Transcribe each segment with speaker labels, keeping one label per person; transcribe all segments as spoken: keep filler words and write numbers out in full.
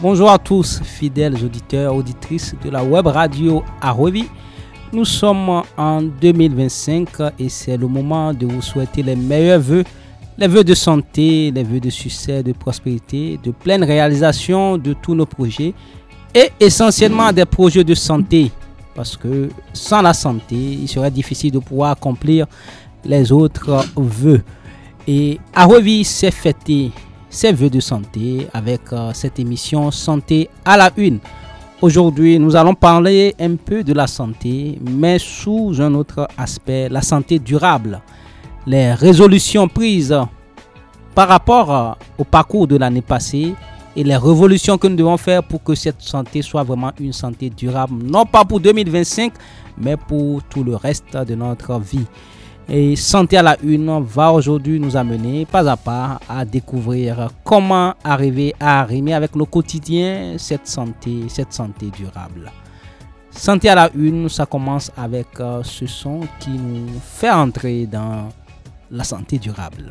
Speaker 1: Bonjour à tous, fidèles auditeurs, auditrices de la web radio Arovi. Nous sommes en deux mille vingt-cinq et c'est le moment de vous souhaiter les meilleurs vœux, les vœux de santé, les vœux de succès, de prospérité, de pleine réalisation de tous nos projets et essentiellement des projets de santé. Parce que sans la santé, il serait difficile de pouvoir accomplir les autres vœux. Et Arovi s'est fêté ses vœux de santé avec euh, cette émission Santé à la une. Aujourd'hui, nous allons parler un peu de la santé, mais sous un autre aspect, la santé durable. Les résolutions prises par rapport euh, au parcours de l'année passée et les révolutions que nous devons faire pour que cette santé soit vraiment une santé durable, non pas pour deux mille vingt-cinq, mais pour tout le reste de notre vie. Et Santé à la une va aujourd'hui nous amener pas à pas à découvrir comment arriver à arrimer avec nos quotidiens cette santé, cette santé durable. Santé à la une, ça commence avec ce son qui nous fait entrer dans la santé durable.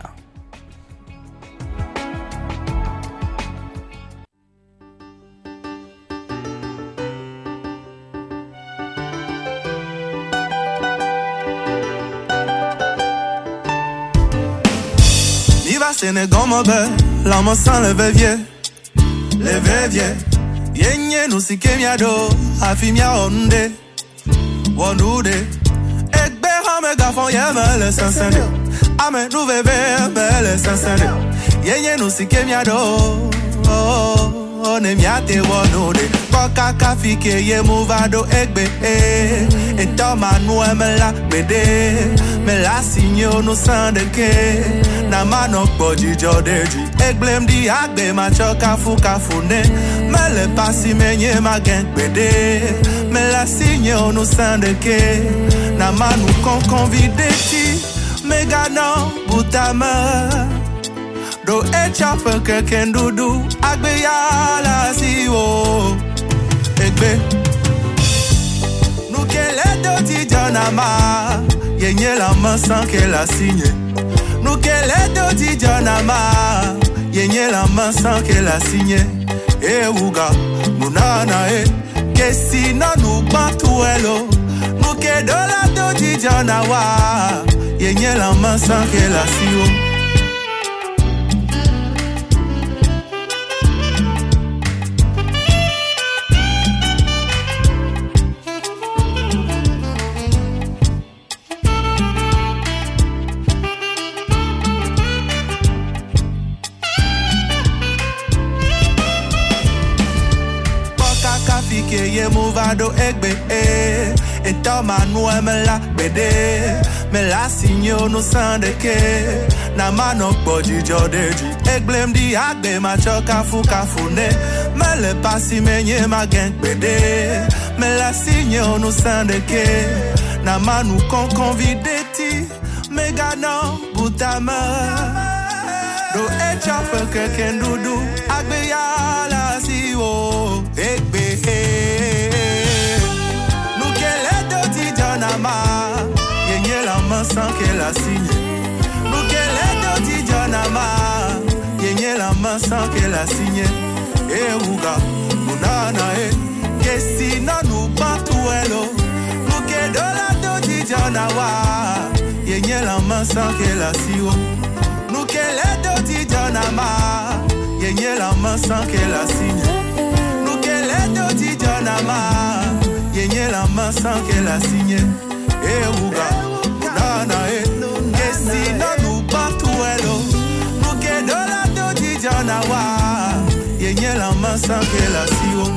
Speaker 2: Senegomobe, l'homme sans le vevier, le vevier. Yenye nusi kemiado, afimia onde, wonude. Ekbe hame gafon yeme le sansende, ame nou veve me le sansende. Yenye nusi kemiado, oh, oh, ne miate wonude. Koka kafike ye movado ekbe, eh. Etoma nou eme la bede, me la signo no sandeke. Na manok body jodeji ek blame di agbe ma choka fuka fune me le pasi menye ma gen bede me la signe onu sandeke na manu kon convide ti me gana butama do e chapa ke kendudu agbe ya la si o ekbe nou ke le do ti janama yenye la masan ke la signe. Nous qu'elle est de Dijanama, yenye la main sans qu'elle a signé. Eh ouga, mounana eh, que si non nous batuelo. Nous qu'elle de la de Dijanawa, yenye la main sans qu'elle a signé. Ye movado egbe eh etoma nou me la bede me la signo no sandeke na manok body jodeji egblem di agbe ma choka fuka fune me le pasi menye ma gen bede me la signo no sandeke na manu kon convideti me gana butama do e chapa ke kendudu agbe ya la si o egbe yenye la main sans qu'elle a signé. Nous qu'elle est de Dijanama, yenye la main sans qu'elle a signé. Eh ouga, mounana eh, que si non nous batuelo. Nous qu'elle de la de Dijanawa, yenye la main sans qu'elle a signé. Nous qu'elle est de Dijanama, yenye la main sans qu'elle a signé. Nous qu'elle est de Dijanama, yenye la main sans qu'elle a signé. Eh ouga, mounana eh, que si non nous batuelo. Nous que de la do Dijanawa, yenye la main sans qu'elle a signé.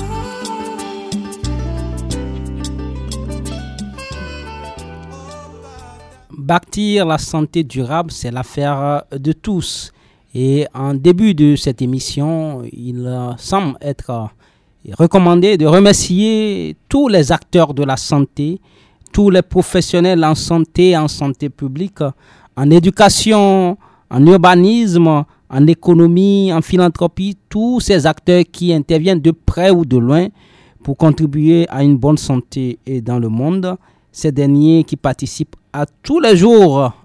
Speaker 1: Bâtir la santé durable, c'est l'affaire de tous. Et en début de cette émission, il semble être recommandé de remercier tous les acteurs de la santé, tous les professionnels en santé, en santé publique, en éducation, en urbanisme, en économie, en philanthropie, tous ces acteurs qui interviennent de près ou de loin pour contribuer à une bonne santé dans le monde. Ces derniers qui participent à tous les jours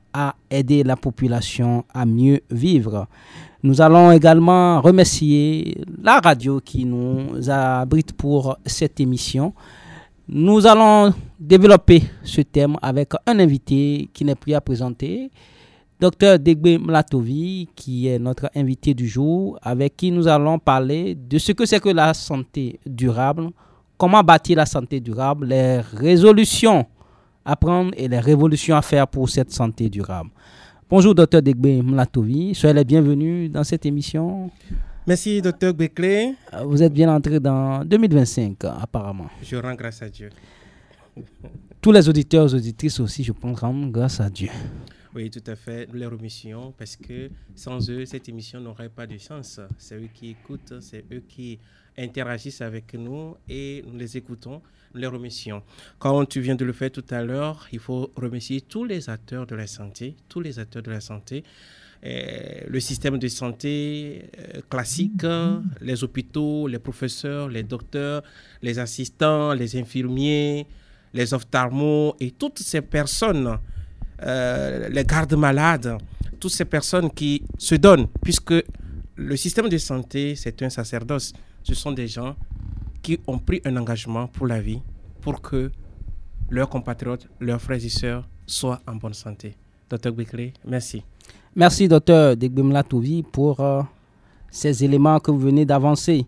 Speaker 1: à aider la population à mieux vivre. Nous allons également remercier la radio qui nous abrite pour cette émission. Nous allons développer ce thème avec un invité qui n'est plus à présenter, Docteur Degbe Mlatovi, qui est notre invité du jour, avec qui nous allons parler de ce que c'est que la santé durable, comment bâtir la santé durable, les résolutions à prendre et les révolutions à faire pour cette santé durable. Bonjour Docteur Degbe Mlatovi, soyez les bienvenus dans cette émission.
Speaker 3: Merci Docteur Bekle.
Speaker 1: Vous êtes bien entré dans deux mille vingt-cinq apparemment.
Speaker 3: Je rends grâce à Dieu.
Speaker 1: Tous les auditeurs et auditrices aussi, je pense, rendent grâce à Dieu.
Speaker 3: Oui, tout à fait. Nous les remercions parce que sans eux, cette émission n'aurait pas de sens. C'est eux qui écoutent, c'est eux qui interagissent avec nous et nous les écoutons. Nous les remercions. Quand tu viens de le faire tout à l'heure, il faut remercier tous les acteurs de la santé, tous les acteurs de la santé. Euh, le système de santé euh, classique, les hôpitaux, les professeurs, les docteurs, les assistants, les infirmiers, les ophtalmos et toutes ces personnes, euh, les gardes-malades, toutes ces personnes qui se donnent, puisque le système de santé, c'est un sacerdoce. Ce sont des gens qui ont pris un engagement pour la vie, pour que leurs compatriotes, leurs frères et sœurs soient en bonne santé. Docteur Bekle, merci.
Speaker 1: Merci, Docteur Degbe Mlatovi, pour euh, ces éléments que vous venez d'avancer.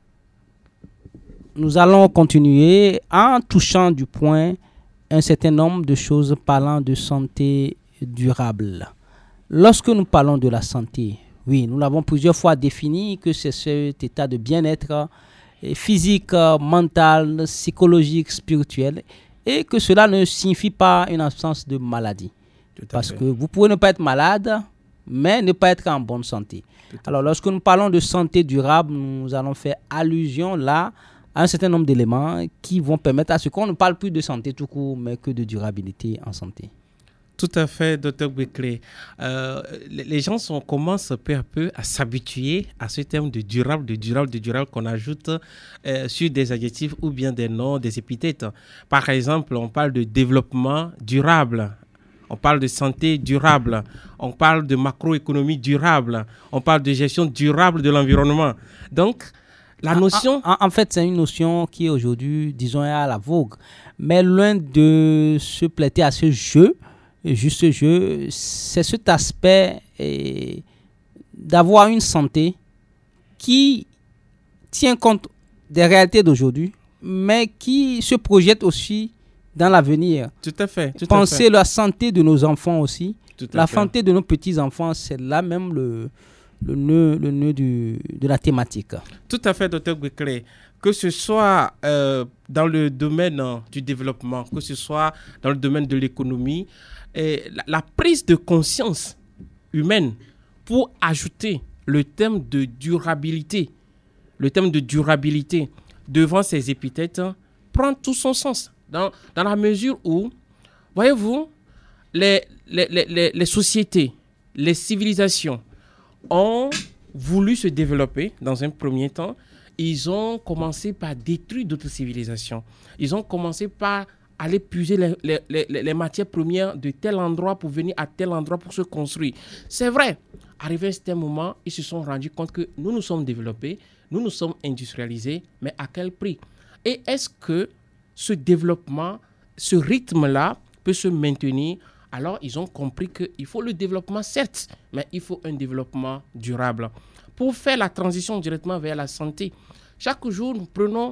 Speaker 1: Nous allons continuer en touchant du point un certain nombre de choses parlant de santé durable. Lorsque nous parlons de la santé, oui, nous l'avons plusieurs fois défini que c'est cet état de bien-être physique, mental, psychologique, spirituel, et que cela ne signifie pas une absence de maladie. Parce que vous pouvez ne pas être malade, mais ne pas être en bonne santé. Alors, lorsque nous parlons de santé durable, nous allons faire allusion là à un certain nombre d'éléments qui vont permettre à ce qu'on ne parle plus de santé tout court, mais que de durabilité en santé.
Speaker 3: Tout à fait, Docteur Bekle. Euh, les gens sont, commencent peu à peu à s'habituer à ce terme de durable, de durable, de durable qu'on ajoute euh, sur des adjectifs ou bien des noms, des épithètes. Par exemple, on parle de développement durable. On parle de santé durable, on parle de macroéconomie durable, on parle de gestion durable de l'environnement. Donc, la notion...
Speaker 1: En, en, en fait, c'est une notion qui est aujourd'hui, disons, à la vogue. Mais loin de se prêter à ce jeu, juste ce jeu, c'est cet aspect eh, d'avoir une santé qui tient compte des réalités d'aujourd'hui, mais qui se projette aussi dans l'avenir.
Speaker 3: Tout à fait. Tout
Speaker 1: Penser
Speaker 3: à fait.
Speaker 1: la santé de nos enfants aussi.
Speaker 3: Tout à
Speaker 1: la
Speaker 3: fait.
Speaker 1: santé de nos petits-enfants, c'est là même le, le nœud, le nœud du, de la thématique.
Speaker 3: Tout à fait, Docteur Bekle. Que ce soit euh, dans le domaine euh, du développement, que ce soit dans le domaine de l'économie, et la, la prise de conscience humaine pour ajouter le thème de durabilité, le thème de durabilité devant ces épithètes prend tout son sens. Dans, dans la mesure où, voyez-vous, les, les, les, les sociétés, les civilisations ont voulu se développer dans un premier temps. Ils ont commencé par détruire d'autres civilisations. Ils ont commencé par aller puiser les, les, les, les matières premières de tel endroit pour venir à tel endroit pour se construire. C'est vrai, arrivé à un certain moment, ils se sont rendus compte que nous nous sommes développés, nous nous sommes industrialisés, mais à quel prix? Et est-ce que ce développement, ce rythme-là peut se maintenir? Alors, ils ont compris qu'il faut le développement, certes, mais il faut un développement durable. Pour faire la transition directement vers la santé, chaque jour, nous prenons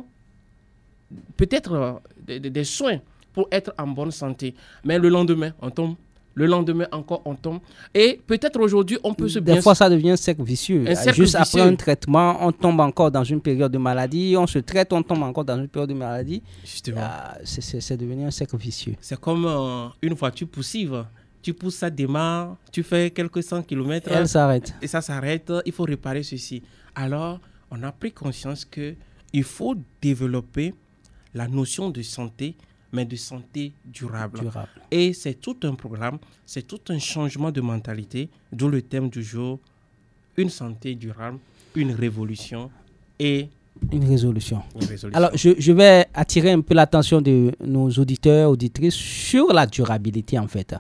Speaker 3: peut-être euh, des, des soins pour être en bonne santé. Mais le lendemain, on tombe. Le lendemain, encore, on tombe. Et peut-être aujourd'hui, on peut se bien...
Speaker 1: Des fois, ça devient un cercle vicieux.
Speaker 3: Un cercle
Speaker 1: Juste
Speaker 3: vicieux.
Speaker 1: après un traitement, on tombe encore dans une période de maladie. On se traite, on tombe encore dans une période de maladie.
Speaker 3: Justement.
Speaker 1: Ah, c'est, c'est, c'est devenu un cercle vicieux.
Speaker 3: C'est comme euh, une voiture poussive. Tu pousses, ça démarre, tu fais quelques cent kilomètres.
Speaker 1: Elle s'arrête.
Speaker 3: Et ça s'arrête, il faut réparer ceci. Alors, on a pris conscience qu'il faut développer la notion de santé, mais de santé durable.
Speaker 1: Durable.
Speaker 3: Et c'est tout un programme, c'est tout un changement de mentalité, d'où le thème du jour, une santé durable, une révolution et
Speaker 1: Une résolution.
Speaker 3: une résolution.
Speaker 1: Alors, je, je vais attirer un peu l'attention de nos auditeurs, auditrices sur la durabilité, en fait.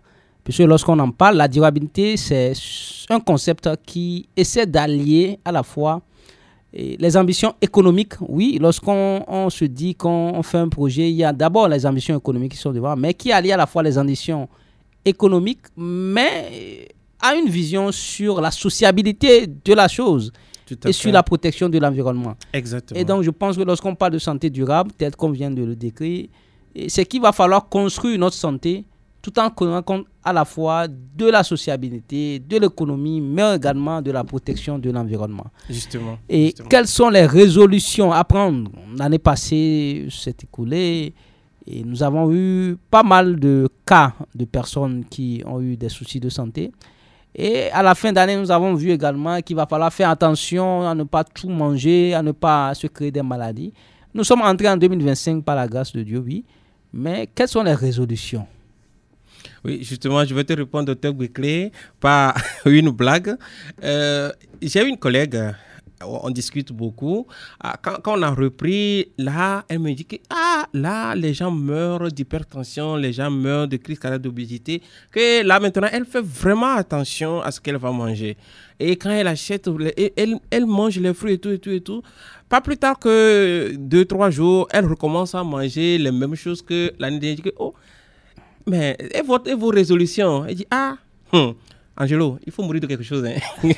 Speaker 1: Parce que lorsqu'on en parle, la durabilité, c'est un concept qui essaie d'allier à la fois les ambitions économiques. Oui, lorsqu'on on se dit qu'on fait un projet, il y a d'abord les ambitions économiques qui sont devant, mais qui allient à la fois les ambitions économiques, mais a une vision sur la sociabilité de la chose et fait. Sur la protection de l'environnement.
Speaker 3: Exactement.
Speaker 1: Et donc, je pense que lorsqu'on parle de santé durable, tel qu'on vient de le décrire, c'est qu'il va falloir construire notre santé tout en tenant compte à la fois de la sociabilité, de l'économie, mais également de la protection de l'environnement.
Speaker 3: Justement.
Speaker 1: Et
Speaker 3: justement.
Speaker 1: Quelles sont les résolutions à prendre? L'année passée s'est écoulée et nous avons eu pas mal de cas de personnes qui ont eu des soucis de santé. Et à la fin d'année, nous avons vu également qu'il va falloir faire attention à ne pas tout manger, à ne pas se créer des maladies. Nous sommes entrés en deux mille vingt-cinq par la grâce de Dieu, oui. Mais quelles sont les résolutions?
Speaker 3: Oui, justement, je vais te répondre, docteur Gwekle, par une blague. Euh, j'ai une collègue, on discute beaucoup. Quand, quand on a repris, là, elle me dit que ah, là, les gens meurent d'hypertension, les gens meurent de crise cardiaque, d'obésité. Que là, maintenant, elle fait vraiment attention à ce qu'elle va manger. Et quand elle achète, elle, elle mange les fruits et tout, et tout, et tout. Pas plus tard que deux, trois jours, elle recommence à manger les mêmes choses que l'année dernière. Que, oh, mais et, votre, et vos résolutions? Elle dit, ah, hum, Angelo, il faut mourir de quelque chose. Hein.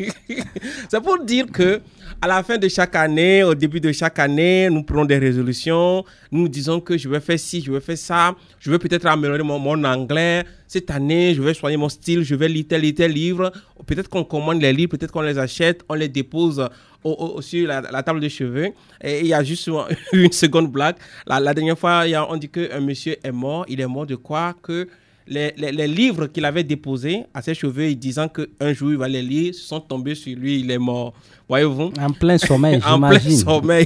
Speaker 3: C'est pour dire que à la fin de chaque année, au début de chaque année, nous prenons des résolutions. Nous disons que je vais faire ci, je vais faire ça. Je vais peut-être améliorer mon, mon anglais. Cette année, je vais soigner mon style. Je vais lire tel et tel livre. Peut-être qu'on commande les livres, peut-être qu'on les achète, on les dépose au, au, sur la, la table de cheveux. Et il y a juste une seconde blague. La, la dernière fois, il y a, on dit qu'un monsieur est mort. Il est mort de quoi? Que Les, les, les livres qu'il avait déposés à ses cheveux, disant qu'un jour il va les lire, sont tombés sur lui, il est mort. Voyez-vous?
Speaker 1: En plein sommeil,
Speaker 3: en
Speaker 1: j'imagine.
Speaker 3: plein sommeil.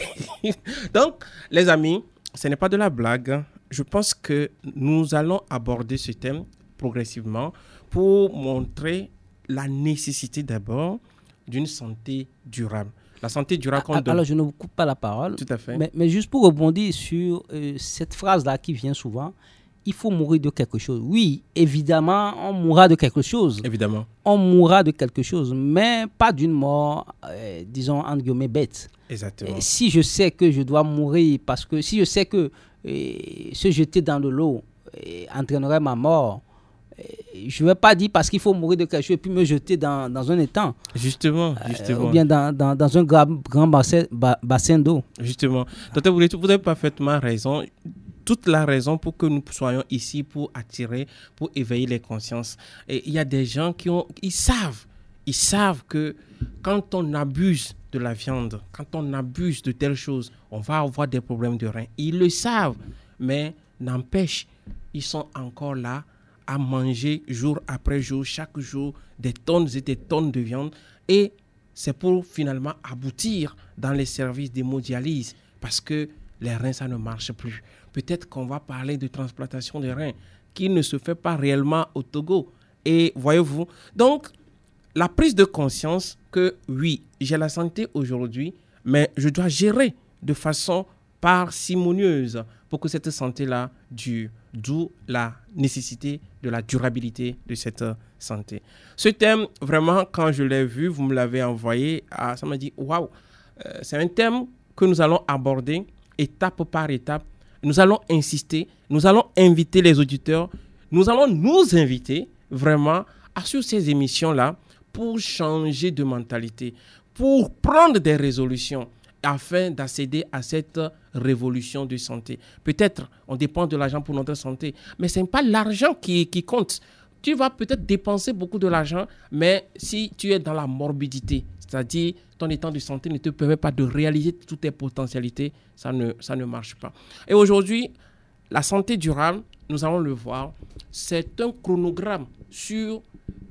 Speaker 3: Donc, les amis, ce n'est pas de la blague. Je pense que nous allons aborder ce thème progressivement pour montrer la nécessité d'abord d'une santé durable. La santé durable qu'on
Speaker 1: ah,
Speaker 3: donne.
Speaker 1: Alors, je ne vous coupe pas la parole.
Speaker 3: Tout à fait.
Speaker 1: Mais, mais juste pour rebondir sur euh, cette phrase-là qui vient souvent, il faut mourir de quelque chose. Oui, évidemment, on mourra de quelque chose.
Speaker 3: Évidemment.
Speaker 1: On mourra de quelque chose, mais pas d'une mort, euh, disons, entre guillemets, bête.
Speaker 3: Exactement.
Speaker 1: Et si je sais que je dois mourir, parce que si je sais que euh, se jeter dans de l'eau euh, entraînerait ma mort, euh, je ne vais pas dire parce qu'il faut mourir de quelque chose et puis me jeter dans, dans un étang.
Speaker 3: Justement, justement.
Speaker 1: Euh, ou bien dans, dans, dans un grand, grand bassin, ba, bassin d'eau. Justement.
Speaker 3: Docteur, vous avez parfaitement raison. Toute la raison pour que nous soyons ici, pour attirer, pour éveiller les consciences. Et il y a des gens qui ont, ils savent, ils savent que quand on abuse de la viande, quand on abuse de telles choses, on va avoir des problèmes de reins. Ils le savent, mais n'empêche, ils sont encore là à manger jour après jour, chaque jour, des tonnes et des tonnes de viande. Et c'est pour finalement aboutir dans les services d'hémodialyse parce que les reins, ça ne marche plus. Peut-être qu'on va parler de transplantation des reins qui ne se fait pas réellement au Togo. Et voyez-vous, donc, la prise de conscience que oui, j'ai la santé aujourd'hui, mais je dois gérer de façon parcimonieuse pour que cette santé-là dure. D'où la nécessité de la durabilité de cette santé. Ce thème, vraiment, quand je l'ai vu, vous me l'avez envoyé, ah, ça m'a dit, waouh, euh, c'est un thème que nous allons aborder étape par étape. Nous allons insister, nous allons inviter les auditeurs, nous allons nous inviter vraiment à sur ces émissions-là pour changer de mentalité, pour prendre des résolutions afin d'accéder à cette révolution de santé. Peut-être on dépend de l'argent pour notre santé, mais ce n'est pas l'argent qui, qui compte. Tu vas peut-être dépenser beaucoup de l'argent, mais si tu es dans la morbidité, c'est-à-dire ton état de santé ne te permet pas de réaliser toutes tes potentialités, ça ne, ça ne marche pas. Et aujourd'hui, la santé durable, nous allons le voir, c'est un chronogramme sur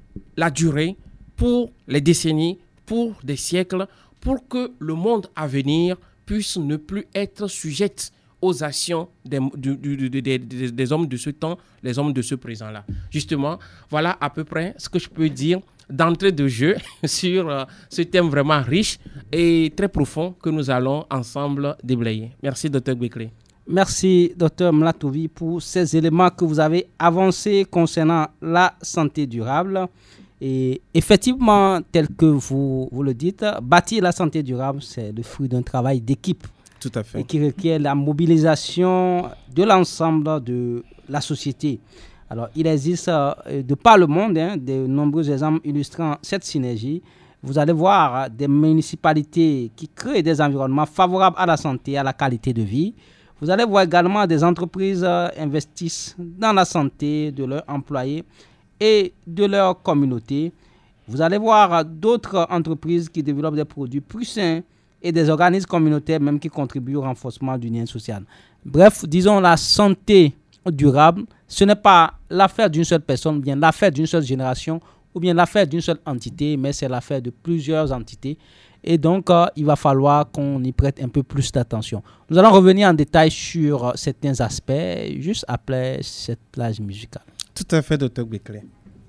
Speaker 3: la durée, pour les décennies, pour des siècles, pour que le monde à venir puisse ne plus être sujet aux actions des, du, du, du, des, des, des hommes de ce temps, les hommes de ce présent-là. Justement, voilà à peu près ce que je peux dire d'entrée de jeu sur euh, ce thème vraiment riche et très profond que nous allons ensemble déblayer. Merci, docteur Gwekle.
Speaker 1: Merci, docteur Mlatovi, pour ces éléments que vous avez avancés concernant la santé durable. Et effectivement, tel que vous, vous le dites, bâtir la santé durable, c'est le fruit d'un travail d'équipe.
Speaker 3: Tout à fait.
Speaker 1: Et qui requiert la mobilisation de l'ensemble de la société. Alors, il existe euh, de par le monde hein, de nombreux exemples illustrant cette synergie. Vous allez voir des municipalités qui créent des environnements favorables à la santé et à la qualité de vie. Vous allez voir également des entreprises euh, investissent dans la santé de leurs employés et de leur communauté. Vous allez voir euh, d'autres entreprises qui développent des produits plus sains et des organismes communautaires même qui contribuent au renforcement du lien social. Bref, disons la santé durable, ce n'est pas l'affaire d'une seule personne, ou bien l'affaire d'une seule génération, ou bien l'affaire d'une seule entité, mais c'est l'affaire de plusieurs entités. Et donc, euh, il va falloir qu'on y prête un peu plus d'attention. Nous allons revenir en détail sur euh, certains aspects, juste après cette plage musicale.
Speaker 3: Tout à fait, docteur Beckley.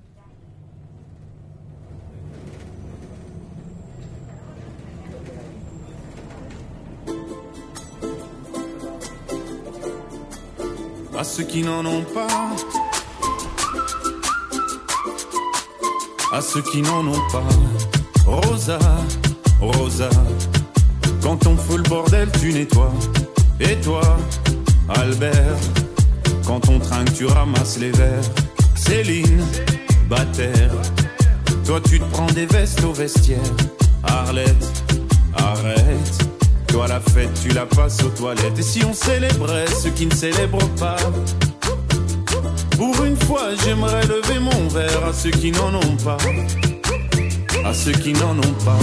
Speaker 2: À ceux qui n'en ont pas, à ceux qui n'en ont pas, Rosa, Rosa, quand on fout le bordel tu nettoies. Et toi, Albert, quand on trinque tu ramasses les verres. Céline, Bataire, toi tu te prends des vestes au vestiaire. Arlette, arrête, toi la fête tu la passes aux toilettes. Et si on célébrait ceux qui ne célèbrent pas, pour une fois j'aimerais lever mon verre à ceux qui n'en ont pas, à ceux qui n'en ont pas.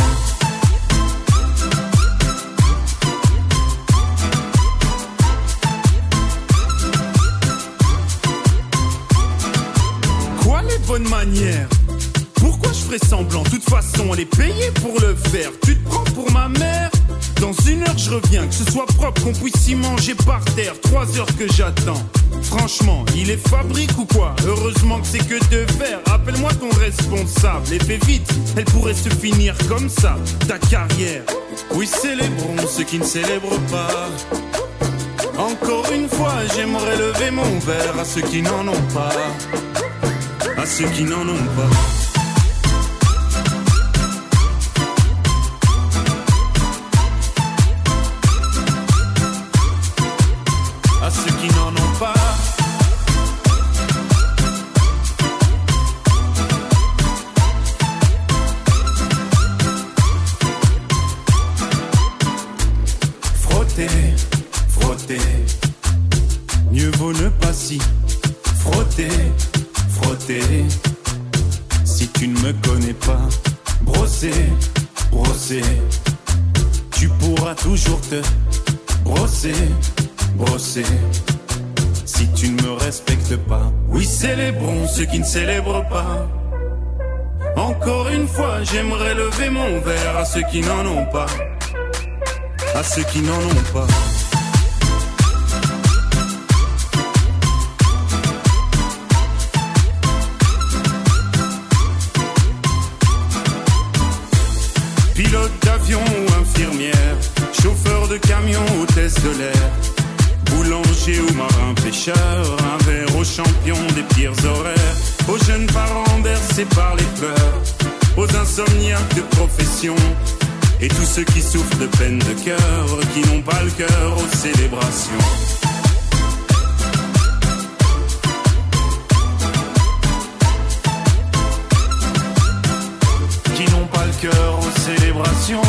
Speaker 2: Quoi les bonnes manières? Pourquoi je ferais semblant? De toute façon elle est payée pour le faire. Tu te prends pour ma mère? Dans une heure je reviens, que ce soit propre, qu'on puisse y manger par terre. Trois heures que j'attends. Franchement, il est fabrique ou quoi? Heureusement que c'est que de verre. Appelle-moi ton responsable et fais vite, elle pourrait se finir comme ça, ta carrière. Oui, célébrons ceux qui ne célèbrent pas. Encore une fois, j'aimerais lever mon verre à ceux qui n'en ont pas, à ceux qui n'en ont pas. Frotter, mieux vaut ne pas s'y frotter, frotter. Si tu ne me connais pas, brosser, brosser. Tu pourras toujours te brosser, brosser. Si tu ne me respectes pas, oui célébrons ceux qui ne célèbrent pas. Encore une fois, j'aimerais lever mon verre à ceux qui n'en ont pas, à ceux qui n'en ont pas. Pilote d'avion ou infirmière, chauffeur de camion, hôtesse de l'air, boulanger ou marin pêcheur, un verre aux champions des pires horaires, aux jeunes parents bercés par les pleurs, aux insomniaques de profession, et tous ceux qui souffrent de peine de cœur, qui n'ont pas le cœur aux célébrations. Qui n'ont pas le cœur aux célébrations.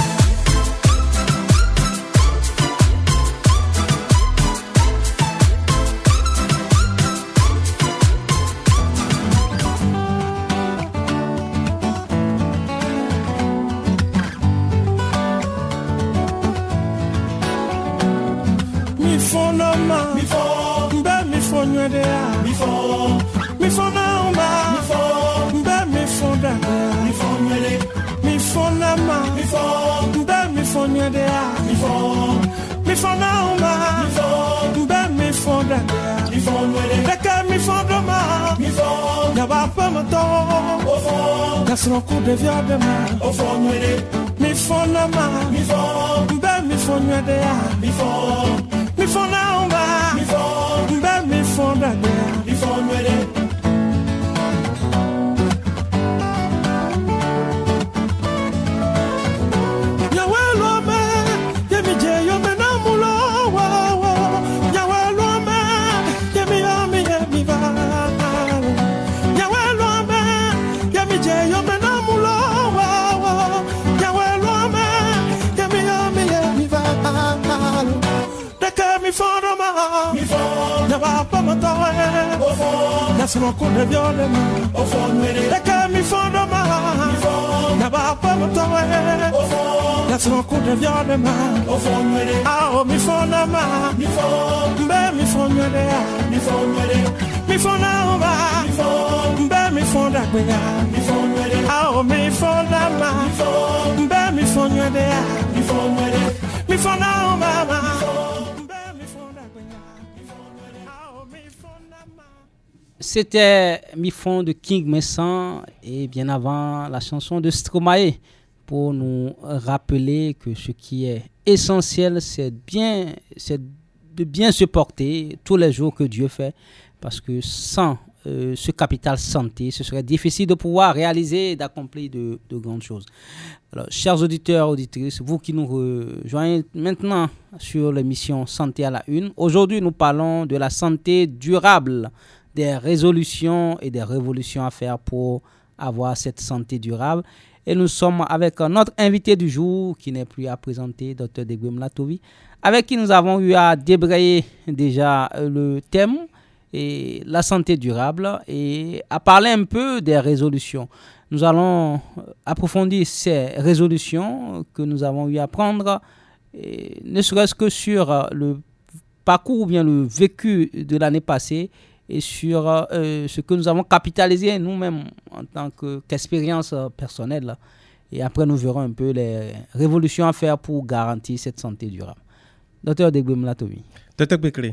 Speaker 4: Mi fo, mbe mi fo nywede ya. Mi fo, mi fo na umba. Mi fo, mbe mi fo dada. Mi fo nywede. Mi fo na ma. Mi fo, mbe mi fo nywede ya. Mi fo, mi fo na umba. Mi fo, mbe mi fo dada. Mi fo nywede. Deka mi fo doma. Mi fo, gaba pa mato. O fo, gasro ku de via de ma. O fo nywede. Mi fo na ma. Mi fo, mbe mi fo nywede ya. Mi fo. mi fona umba, mi fo, mbe mi fonda bea, mi fo nwere. Nyawelo me, yemi je yo me na mulo, wa wa. Nyawelo me, yemi ami yemi va. Nyawelo me, yemi je yo me na mulo, wa wa. Nyawelo me, yemi ami yemi va. Deke mi fondo ma, mi fondo, nyaba pa matawe, o fondo, nasmo kunde biole ma, o fondo mere. Deke mi fondo ma, mi fondo, nyaba pa matawe, o fondo, nasmo kunde biole ma, o fondo mere. Ah o mi fondo ma, mi fondo, mbe mi fondo mere, mi fondo mere. Mi fondo ma, mi fondo, mbe mi fondo agbea, mi fondo mere. Ah o mi fondo ma, mi fondo, mbe mi fondo mere, mi fondo mere. Mi fondo ma, ma.
Speaker 1: C'était Mi-Fond de King Messan et bien avant la chanson de Stromae pour nous rappeler que ce qui est essentiel, c'est bien, c'est de bien se porter tous les jours que Dieu fait, parce que sans euh, ce capital santé, ce serait difficile de pouvoir réaliser et d'accomplir de, de grandes choses. Alors, chers auditeurs, auditrices, vous qui nous rejoignez maintenant sur l'émission Santé à la Une, aujourd'hui nous parlons de la santé durable, des résolutions et des révolutions à faire pour avoir cette santé durable. Et nous sommes avec notre invité du jour, qui n'est plus à présenter, Dr Degbe Mlatovi, avec qui nous avons eu à débrayer déjà le thème et la santé durable et à parler un peu des résolutions. Nous allons approfondir ces résolutions que nous avons eu à prendre, et ne serait-ce que sur le parcours ou bien le vécu de l'année passée, et sur euh, ce que nous avons capitalisé nous-mêmes en tant que, qu'expérience personnelle. Et après, nous verrons un peu les révolutions à faire pour garantir cette santé durable. Docteur Degbe Mlatovi.
Speaker 3: Docteur Bekele,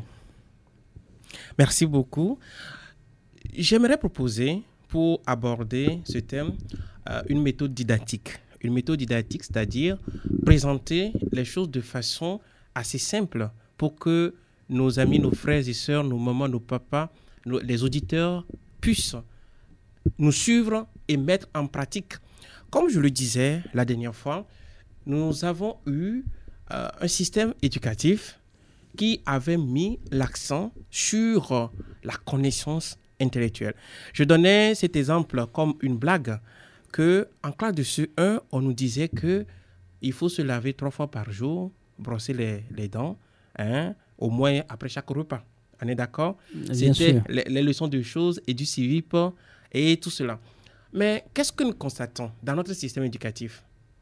Speaker 3: merci beaucoup. J'aimerais proposer, pour aborder ce thème, euh, une méthode didactique. Une méthode didactique, c'est-à-dire présenter les choses de façon assez simple pour que nos amis, nos frères et sœurs, nos mamans, nos papas, nos, les auditeurs puissent nous suivre et mettre en pratique. Comme je le disais la dernière fois, nous avons eu euh, un système éducatif qui avait mis l'accent sur euh, la connaissance intellectuelle. Je donnais cet exemple comme une blague, que en classe de C E un, on nous disait qu'il faut se laver trois fois par jour, brosser les, les dents, hein, au moins après chaque repas. On est d'accord?
Speaker 1: Bien
Speaker 3: C'était
Speaker 1: sûr.
Speaker 3: les, les leçons de choses et du civisme et tout cela. Mais qu'est-ce que nous constatons dans notre système éducatif?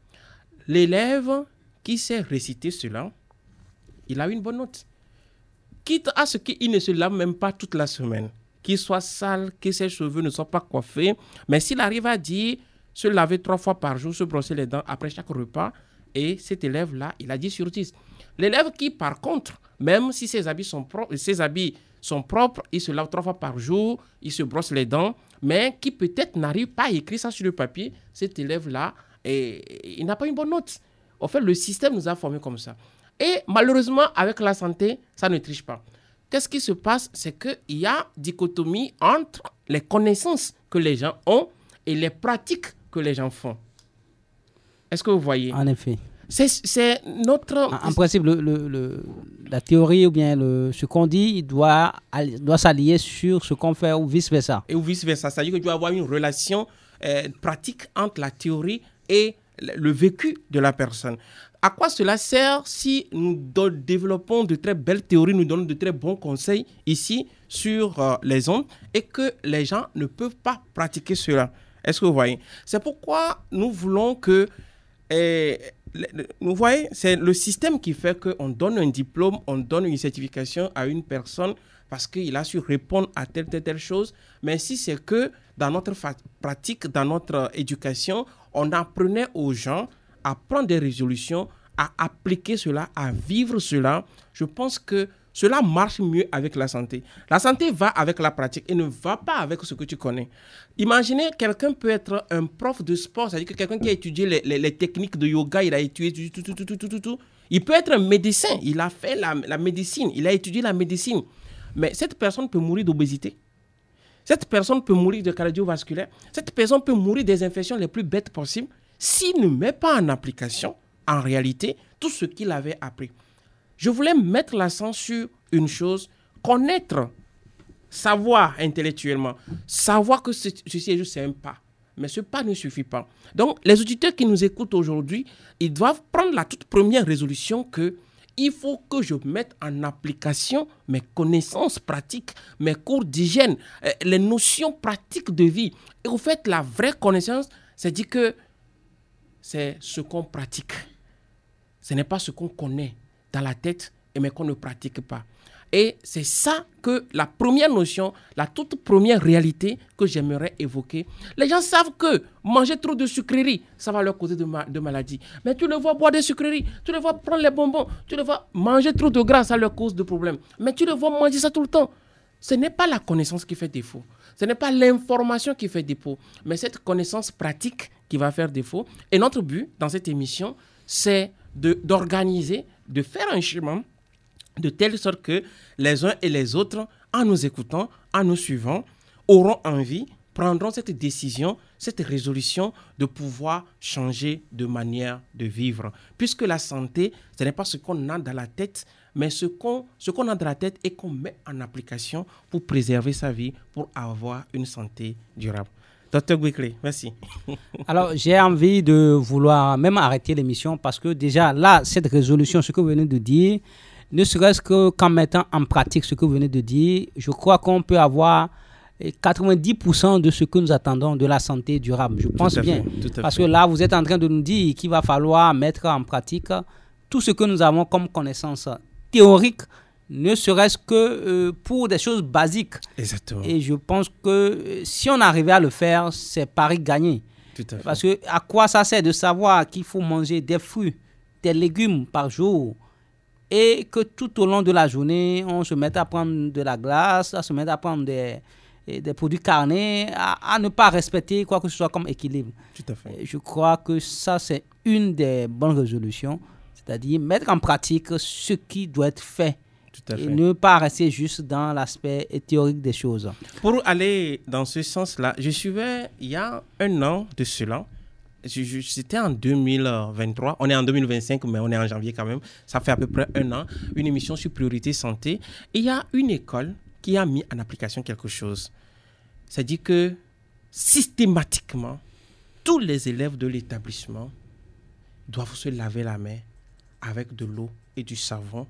Speaker 3: L'élève qui sait réciter cela, il a une bonne note. Quitte à ce qu'il ne se lave même pas toute la semaine, qu'il soit sale, que ses cheveux ne soient pas coiffés, mais s'il arrive à dire se laver trois fois par jour, se brosser les dents après chaque repas, et cet élève-là, il a dix sur dix. L'élève qui, par contre, même si ses habits sont, pro- ses habits sont propres, il se lave trois fois par jour, il se brosse les dents, mais qui peut-être n'arrive pas à écrire ça sur le papier, cet élève-là, et, il n'a pas une bonne note. En fait, le système nous a formés comme ça. Et malheureusement, avec la santé, ça ne triche pas. Qu'est-ce qui se passe? C'est qu'il y a dichotomie entre les connaissances que les gens ont et les pratiques que les gens font. Est-ce que vous voyez?
Speaker 1: En effet.
Speaker 3: C'est, c'est notre...
Speaker 1: En, en principe, le, le, le, la théorie ou bien le, ce qu'on dit, il doit, doit s'allier sur ce qu'on fait ou vice-versa.
Speaker 3: Et ou vice-versa. C'est-à-dire que tu dois avoir une relation euh, pratique entre la théorie et le vécu de la personne. À quoi cela sert si nous do- développons de très belles théories, nous donnons de très bons conseils ici sur euh, les ondes et que les gens ne peuvent pas pratiquer cela? Est-ce que vous voyez? C'est pourquoi nous voulons que... Euh, le, le, vous voyez, c'est le système qui fait qu'on donne un diplôme, on donne une certification à une personne parce qu'il a su répondre à telle, telle, telle chose. Mais si c'est que dans notre fa- pratique, dans notre éducation, on apprenait aux gens à prendre des résolutions, à appliquer cela, à vivre cela, je pense que cela marche mieux avec la santé. La santé va avec la pratique et ne va pas avec ce que tu connais. Imaginez, quelqu'un peut être un prof de sport, c'est-à-dire que quelqu'un qui a étudié les, les, les techniques de yoga, il a étudié tout, tout, tout, tout, tout, tout, tout, Il peut être un médecin, il a fait la, la médecine, il a étudié la médecine. Mais cette personne peut mourir d'obésité. Cette personne peut mourir de cardiovasculaire. Cette personne peut mourir des infections les plus bêtes possibles s'il ne met pas en application, en réalité, tout ce qu'il avait appris. Je voulais mettre l'accent sur une chose, connaître, savoir intellectuellement, savoir que ce, ceci est juste un pas. Mais ce pas ne suffit pas. Donc, les auditeurs qui nous écoutent aujourd'hui, ils doivent prendre la toute première résolution que il faut que je mette en application mes connaissances pratiques, mes cours d'hygiène, euh, les notions pratiques de vie. Et au fait, la vraie connaissance, c'est dire que c'est ce qu'on pratique. Ce n'est pas ce qu'on connaît dans la tête, mais qu'on ne pratique pas. Et c'est ça que la première notion, la toute première réalité que j'aimerais évoquer. Les gens savent que manger trop de sucreries, ça va leur causer de, ma- de maladies. Mais tu les vois boire des sucreries, tu les vois prendre les bonbons, tu les vois manger trop de gras, ça leur cause de problèmes. Mais tu les vois manger ça tout le temps. Ce n'est pas la connaissance qui fait défaut. Ce n'est pas l'information qui fait défaut, mais cette connaissance pratique qui va faire défaut. Et notre but dans cette émission, c'est de, d'organiser, de faire un chemin de telle sorte que les uns et les autres, en nous écoutant, en nous suivant, auront envie, prendront cette décision, cette résolution de pouvoir changer de manière de vivre. Puisque la santé, ce n'est pas ce qu'on a dans la tête, mais ce qu'on, ce qu'on a dans la tête et qu'on met en application pour préserver sa vie, pour avoir une santé durable. Docteur Gwekle, merci.
Speaker 1: Alors, j'ai envie de vouloir même arrêter l'émission parce que déjà, là, cette résolution, ce que vous venez de dire, ne serait-ce que, qu'en mettant en pratique ce que vous venez de dire, je crois qu'on peut avoir quatre-vingt-dix pour cent de ce que nous attendons de la santé durable. Je pense bien. Fait, parce fait. que là, vous êtes en train de nous dire qu'il va falloir mettre en pratique tout ce que nous avons comme connaissance théorique, ne serait-ce que euh, pour des choses basiques.
Speaker 3: Exactement.
Speaker 1: Et je pense que euh, si on arrivait à le faire, c'est pari gagné.
Speaker 3: Tout à fait.
Speaker 1: Parce que à quoi ça sert de savoir qu'il faut manger des fruits, des légumes par jour et que tout au long de la journée, on se mette à prendre de la glace, à se mettre à prendre des, des produits carnés, à, à ne pas respecter quoi que ce soit comme équilibre.
Speaker 3: Tout à fait.
Speaker 1: Et je crois que ça, c'est une des bonnes résolutions, c'est-à-dire mettre en pratique ce qui doit être fait.
Speaker 3: Tout à fait.
Speaker 1: Et ne pas rester juste dans l'aspect théorique des choses.
Speaker 3: Pour aller dans ce sens-là, je suivais il y a un an de cela, je, je, c'était en deux mille vingt-trois, on est en deux mille vingt-cinq, mais on est en janvier quand même, ça fait à peu près un an, une émission sur priorité santé. Et il y a une école qui a mis en application quelque chose. C'est-à-dire que systématiquement, tous les élèves de l'établissement doivent se laver la main avec de l'eau et du savon.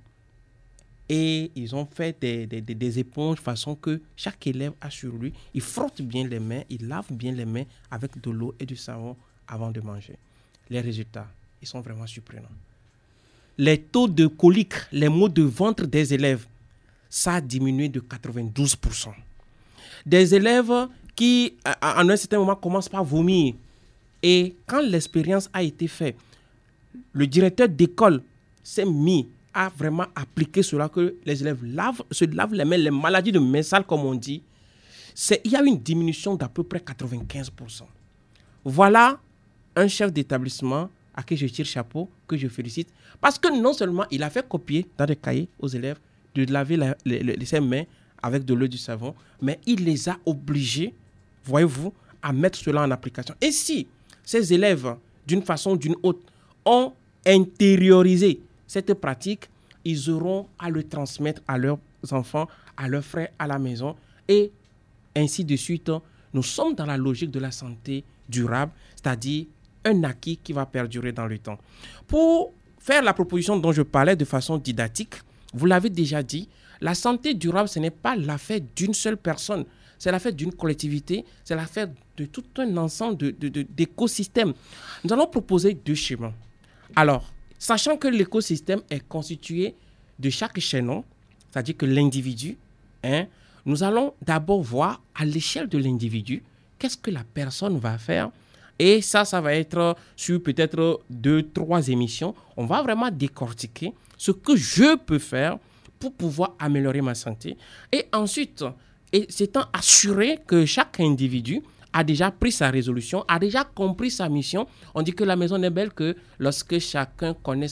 Speaker 3: Et ils ont fait des, des, des, des éponges de façon que chaque élève a sur lui, il frotte bien les mains, il lave bien les mains avec de l'eau et du savon avant de manger. Les résultats, ils sont vraiment surprenants. Les taux de colique, les maux de ventre des élèves, ça a diminué de quatre-vingt-douze pour cent. Des élèves qui, à, à un certain moment, commencent par vomir. Et quand l'expérience a été faite, le directeur d'école s'est mis à vraiment appliquer cela, que les élèves lavent, se lavent les mains, les maladies de mains sales, comme on dit, c'est, il y a une diminution d'à peu près quatre-vingt-quinze pour cent. Voilà un chef d'établissement à qui je tire chapeau, que je félicite, parce que non seulement il a fait copier dans des cahiers aux élèves de laver la, les, les, ses mains avec de l'eau et du savon, mais il les a obligés, voyez-vous, à mettre cela en application. Et si ces élèves, d'une façon ou d'une autre, ont intériorisé cette pratique, ils auront à le transmettre à leurs enfants, à leurs frères à la maison, et ainsi de suite. Nous sommes dans la logique de la santé durable, c'est-à-dire un acquis qui va perdurer dans le temps. Pour faire la proposition dont je parlais de façon didactique, vous l'avez déjà dit, la santé durable, ce n'est pas l'affaire d'une seule personne, c'est l'affaire d'une collectivité, c'est l'affaire de tout un ensemble de, de, de, d'écosystèmes. Nous allons proposer deux schémas. Alors, sachant que l'écosystème est constitué de chaque chaînon, c'est-à-dire que l'individu, hein, nous allons d'abord voir à l'échelle de l'individu, qu'est-ce que la personne va faire. Et ça, ça va être sur peut-être deux, trois émissions. On va vraiment décortiquer ce que je peux faire pour pouvoir améliorer ma santé. Et ensuite, et s'étant assuré que chaque individu a déjà pris sa résolution, a déjà compris sa mission. On dit que la maison n'est belle que lorsque chacun connaît sa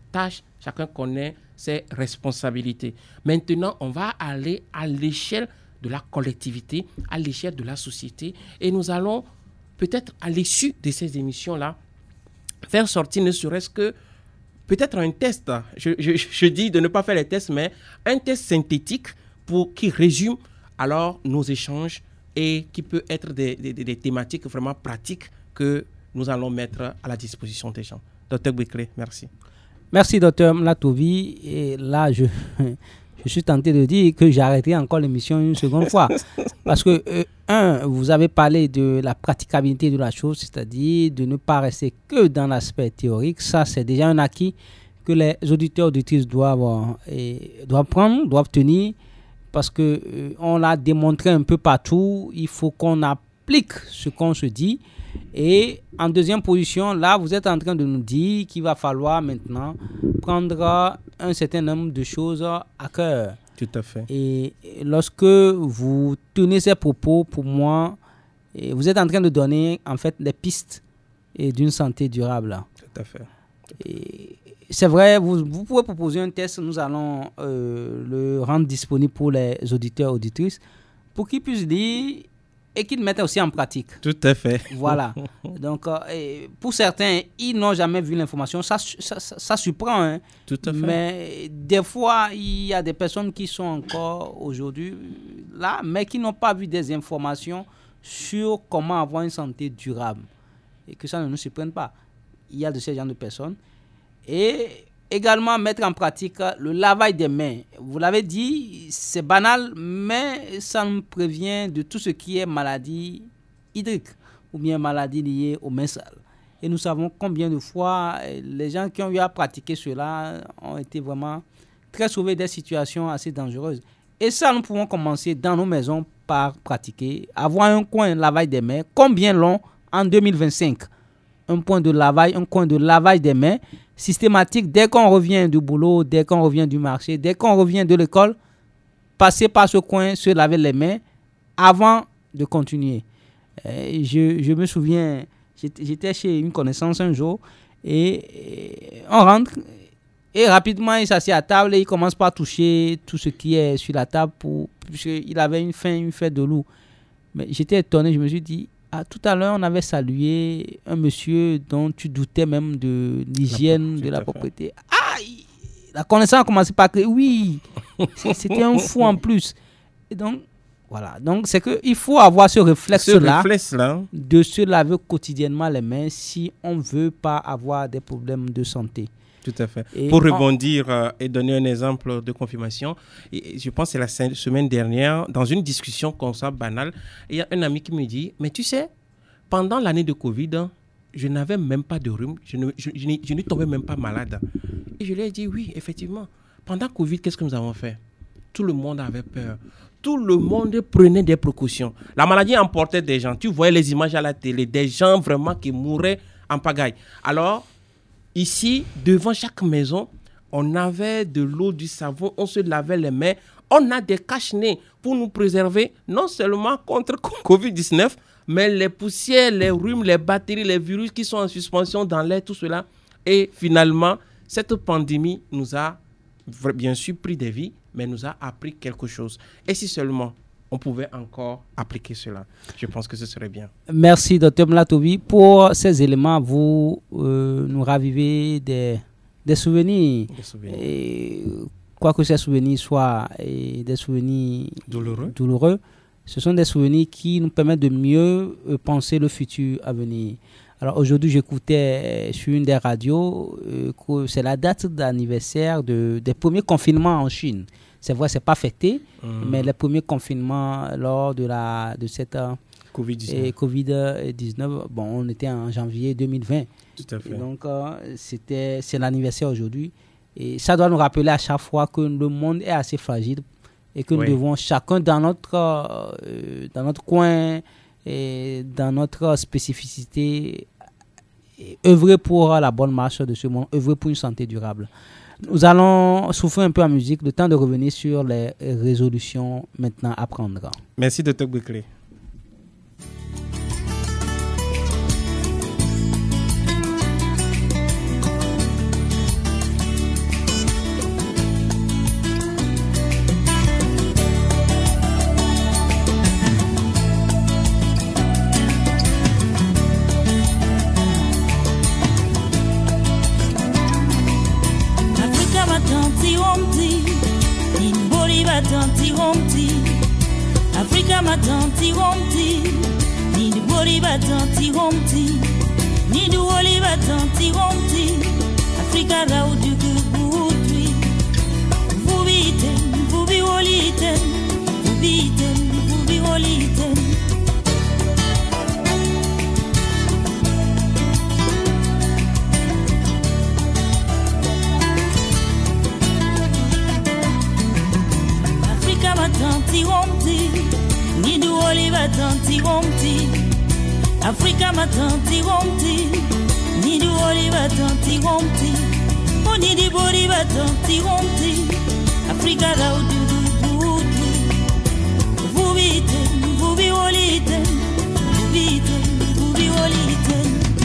Speaker 3: tâches, chacun connaît ses responsabilités. Maintenant, on va aller à l'échelle de la collectivité, à l'échelle de la société, et nous allons peut-être à l'issue de ces émissions-là faire sortir ne serait-ce que peut-être un test. Je, je, je dis de ne pas faire les tests, mais un test synthétique pour qui résume alors nos échanges et qui peut être des, des, des thématiques vraiment pratiques que nous allons mettre à la disposition des gens. Docteur Bouiklé, merci.
Speaker 1: Merci, docteur Mlatovi. Et là, je, je suis tenté de dire que j'arrêterai encore l'émission une seconde fois. Parce que, euh, un, vous avez parlé de la praticabilité de la chose, c'est-à-dire de ne pas rester que dans l'aspect théorique. Ça, c'est déjà un acquis que les auditeurs, auditrices doivent, et, doivent prendre, doivent tenir. Parce qu'on euh, l'a démontré un peu partout. Il faut qu'on applique ce qu'on se dit. Et en deuxième position, là, vous êtes en train de nous dire qu'il va falloir maintenant prendre un certain nombre de choses à cœur.
Speaker 3: Tout à fait.
Speaker 1: Et lorsque vous tenez ces propos, pour moi, vous êtes en train de donner en fait des pistes d'une santé durable.
Speaker 3: Tout à fait.
Speaker 1: Et c'est vrai, vous, vous pouvez proposer un test, nous allons euh, le rendre disponible pour les auditeurs, auditrices, pour qu'ils puissent lire et qu'ils le mettent aussi en pratique.
Speaker 3: Tout à fait.
Speaker 1: Voilà. Donc, euh, pour certains, ils n'ont jamais vu l'information. Ça, ça, ça, ça surprend. Hein.
Speaker 3: Tout à fait.
Speaker 1: Mais des fois, il y a des personnes qui sont encore aujourd'hui là, mais qui n'ont pas vu des informations sur comment avoir une santé durable. Et que ça ne nous surprenne pas. Il y a de ces genres de personnes. Et également mettre en pratique le lavage des mains. Vous l'avez dit, c'est banal, mais ça nous prévient de tout ce qui est maladie hydrique ou bien maladie liée aux mains sales. Et nous savons combien de fois les gens qui ont eu à pratiquer cela ont été vraiment très sauvés des situations assez dangereuses. Et ça, nous pouvons commencer dans nos maisons par pratiquer. Avoir un coin de lavage des mains, combien long en deux mille vingt-cinq? Un point de lavage, un coin de lavage des mains systématique dès qu'on revient du boulot, dès qu'on revient du marché, dès qu'on revient de l'école, passer par ce coin, se laver les mains avant de continuer. Euh, je, je me souviens, j'étais, j'étais chez une connaissance un jour et, et on rentre et rapidement il s'assied à table et il commence par toucher tout ce qui est sur la table pour, puisqu'il avait une faim, une faim de loup. Mais j'étais étonné, je me suis dit, ah, tout à l'heure, on avait salué un monsieur dont tu doutais même de l'hygiène, de la propriété. Ah, il, la connaissance a commencé par crier, oui, c'était un fou en plus. Et donc, voilà. Donc, c'est qu'il faut avoir ce réflexe-là,
Speaker 3: réflexe-là
Speaker 1: de se laver quotidiennement les mains si on ne veut pas avoir des problèmes de santé.
Speaker 3: Tout à fait.
Speaker 1: Et
Speaker 3: Pour
Speaker 1: on...
Speaker 3: rebondir euh, et donner un exemple de confirmation, et je pense que c'est la semaine dernière, dans une discussion comme ça, banale, il y a un ami qui me dit, mais tu sais, pendant l'année de Covid, hein, je n'avais même pas de rhume, je ne, je, je, je ne tombais même pas malade. Et je lui ai dit, oui, effectivement, pendant Covid, qu'est-ce que nous avons fait? Tout le monde avait peur. Tout le monde prenait des précautions. La maladie emportait des gens. Tu voyais les images à la télé, des gens vraiment qui mouraient en pagaille. Alors, ici, devant chaque maison, on avait de l'eau, du savon, on se lavait les mains. On a des cache-nez pour nous préserver, non seulement contre covid dix-neuf, mais les poussières, les rhumes, les bactéries, les virus qui sont en suspension dans l'air, tout cela. Et finalement, cette pandémie nous a bien sûr pris des vies, mais nous a appris quelque chose. Et si seulement on pouvait encore appliquer cela, je pense que ce serait bien.
Speaker 1: Merci, docteur Mlatovi. Pour ces éléments, vous euh, nous ravivez des, des souvenirs.
Speaker 3: Des souvenirs.
Speaker 1: Et, quoique ces souvenirs soient et, des souvenirs
Speaker 3: douloureux.
Speaker 1: douloureux, ce sont des souvenirs qui nous permettent de mieux euh, penser le futur à venir. Alors aujourd'hui, j'écoutais sur une des radios euh, que c'est la date d'anniversaire de, des premiers confinements en Chine. C'est vrai, c'est pas fêté, mmh. mais les premiers confinements lors de, la, de cette euh,
Speaker 3: covid dix-neuf.
Speaker 1: covid dix-neuf, bon, on était en janvier deux mille vingt.
Speaker 3: Tout à fait.
Speaker 1: Et donc, euh, c'était, c'est l'anniversaire aujourd'hui. Et ça doit nous rappeler à chaque fois que le monde est assez fragile et que oui. nous devons chacun dans notre, euh, dans notre coin et dans notre spécificité œuvrer pour la bonne marche de ce monde, œuvrer pour une santé durable. Nous allons souffler un peu en musique, le temps de revenir sur les résolutions maintenant à prendre.
Speaker 3: Merci, docteur Bouiklé.
Speaker 5: womti Africa matanti womti Ni du boli batanti womti Ni du woli batanti womti Africa rau du gubutwi Vubiten, vubi woliten Vubiten, vubi woliten Tanti womti, ni du oliva tanti womti. Africa ma tanti womti, ni du oliva tanti womti. O ni di boliva tanti womti. Africa la u du du buti. Vubite, vubi olite, vubite, vubi olite.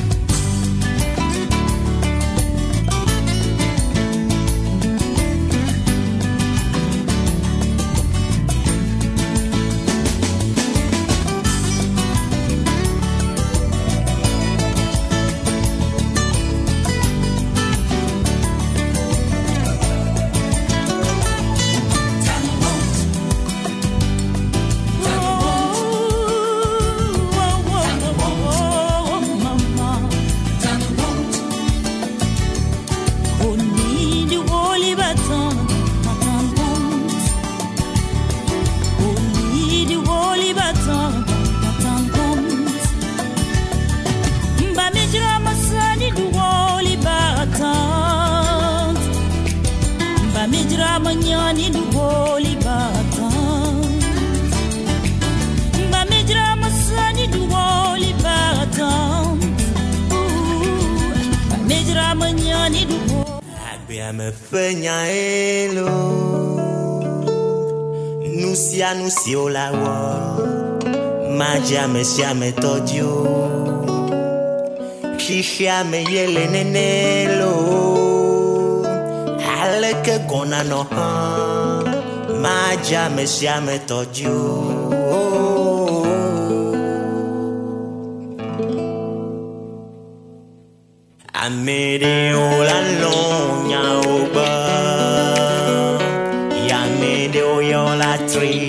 Speaker 6: Anuncio la wa Maja me siame todio Shisha me yele nenelo Aleke gona no ha Maja me siame todio Amede o la lonya oba Yamede o yo la tri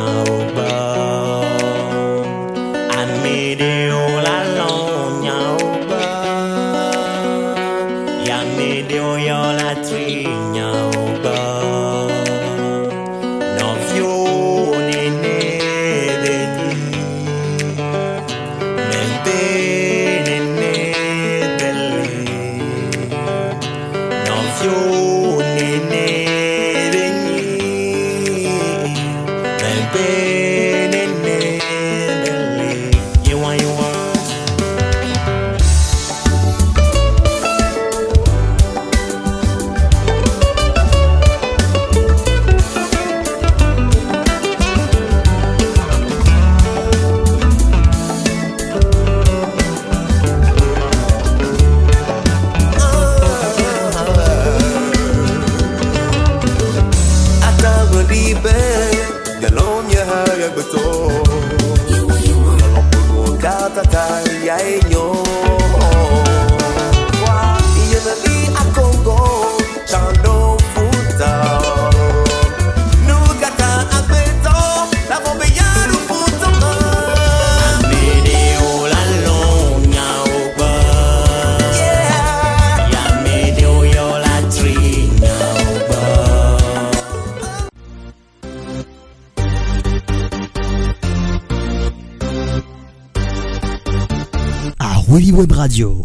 Speaker 7: Web Radio.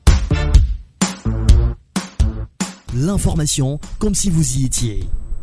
Speaker 7: L'information comme si vous y étiez.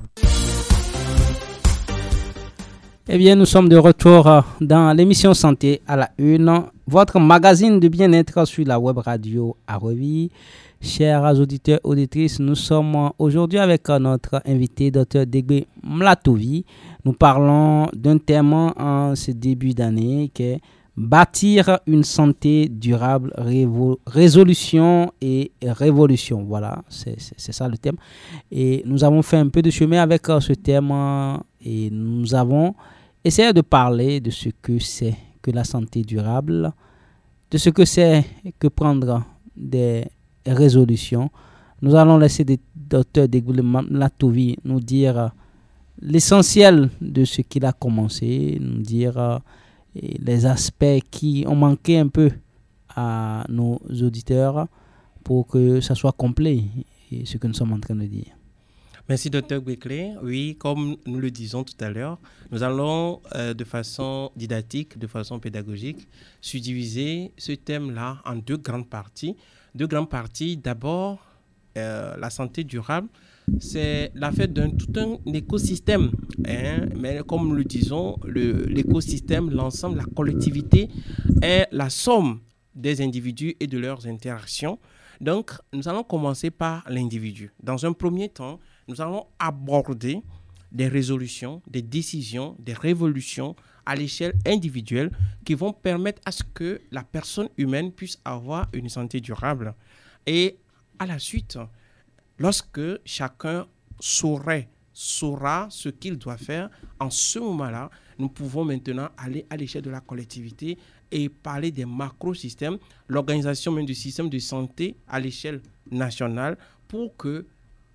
Speaker 1: Eh bien, nous sommes de retour dans l'émission Santé à la Une, votre magazine de bien-être sur la web radio à Reville. Chers auditeurs et auditrices, nous sommes aujourd'hui avec notre invité, Dr Degbe Mlatovi. Nous parlons d'un thème en ce début d'année qui est bâtir une santé durable, révo- résolution et révolution. Voilà, c'est, c'est, c'est ça le thème. Et nous avons fait un peu de chemin avec ce thème et nous avons essayé de parler de ce que c'est que la santé durable, de ce que c'est que prendre des résolutions. Nous allons laisser le docteur Degbe Mlatovi nous dire l'essentiel de ce qu'il a commencé, nous dire euh, les aspects qui ont manqué un peu à nos auditeurs pour que ça soit complet, et ce que nous sommes en train de dire.
Speaker 3: Merci, docteur Gbekele. Oui, comme nous le disons tout à l'heure, nous allons euh, de façon didactique, de façon pédagogique, subdiviser ce thème-là en deux grandes parties. Deux grandes parties. D'abord, euh, la santé durable, c'est l'affaire d'un tout un écosystème. Hein? Mais comme nous le disons, le, l'écosystème, l'ensemble, la collectivité est la somme des individus et de leurs interactions. Donc, nous allons commencer par l'individu. Dans un premier temps, nous allons aborder des résolutions, des décisions, des révolutions à l'échelle individuelle qui vont permettre à ce que la personne humaine puisse avoir une santé durable. Et à la suite, lorsque chacun saurait, saura ce qu'il doit faire, en ce moment-là, nous pouvons maintenant aller à l'échelle de la collectivité et parler des macro-systèmes, l'organisation même du système de santé à l'échelle nationale pour que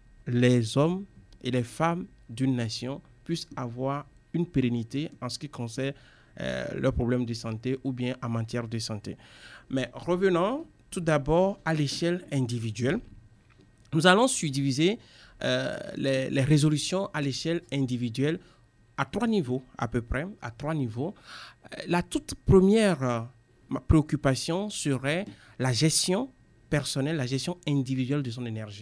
Speaker 3: les hommes et les femmes d'une nation puissent avoir une pérennité en ce qui concerne euh, leurs problèmes de santé ou bien en matière de santé. Mais revenons tout d'abord à l'échelle individuelle. Nous allons subdiviser euh, les, les résolutions à l'échelle individuelle à trois niveaux à peu près, à trois niveaux. La toute première euh, préoccupation serait la gestion personnelle, la gestion individuelle de son énergie.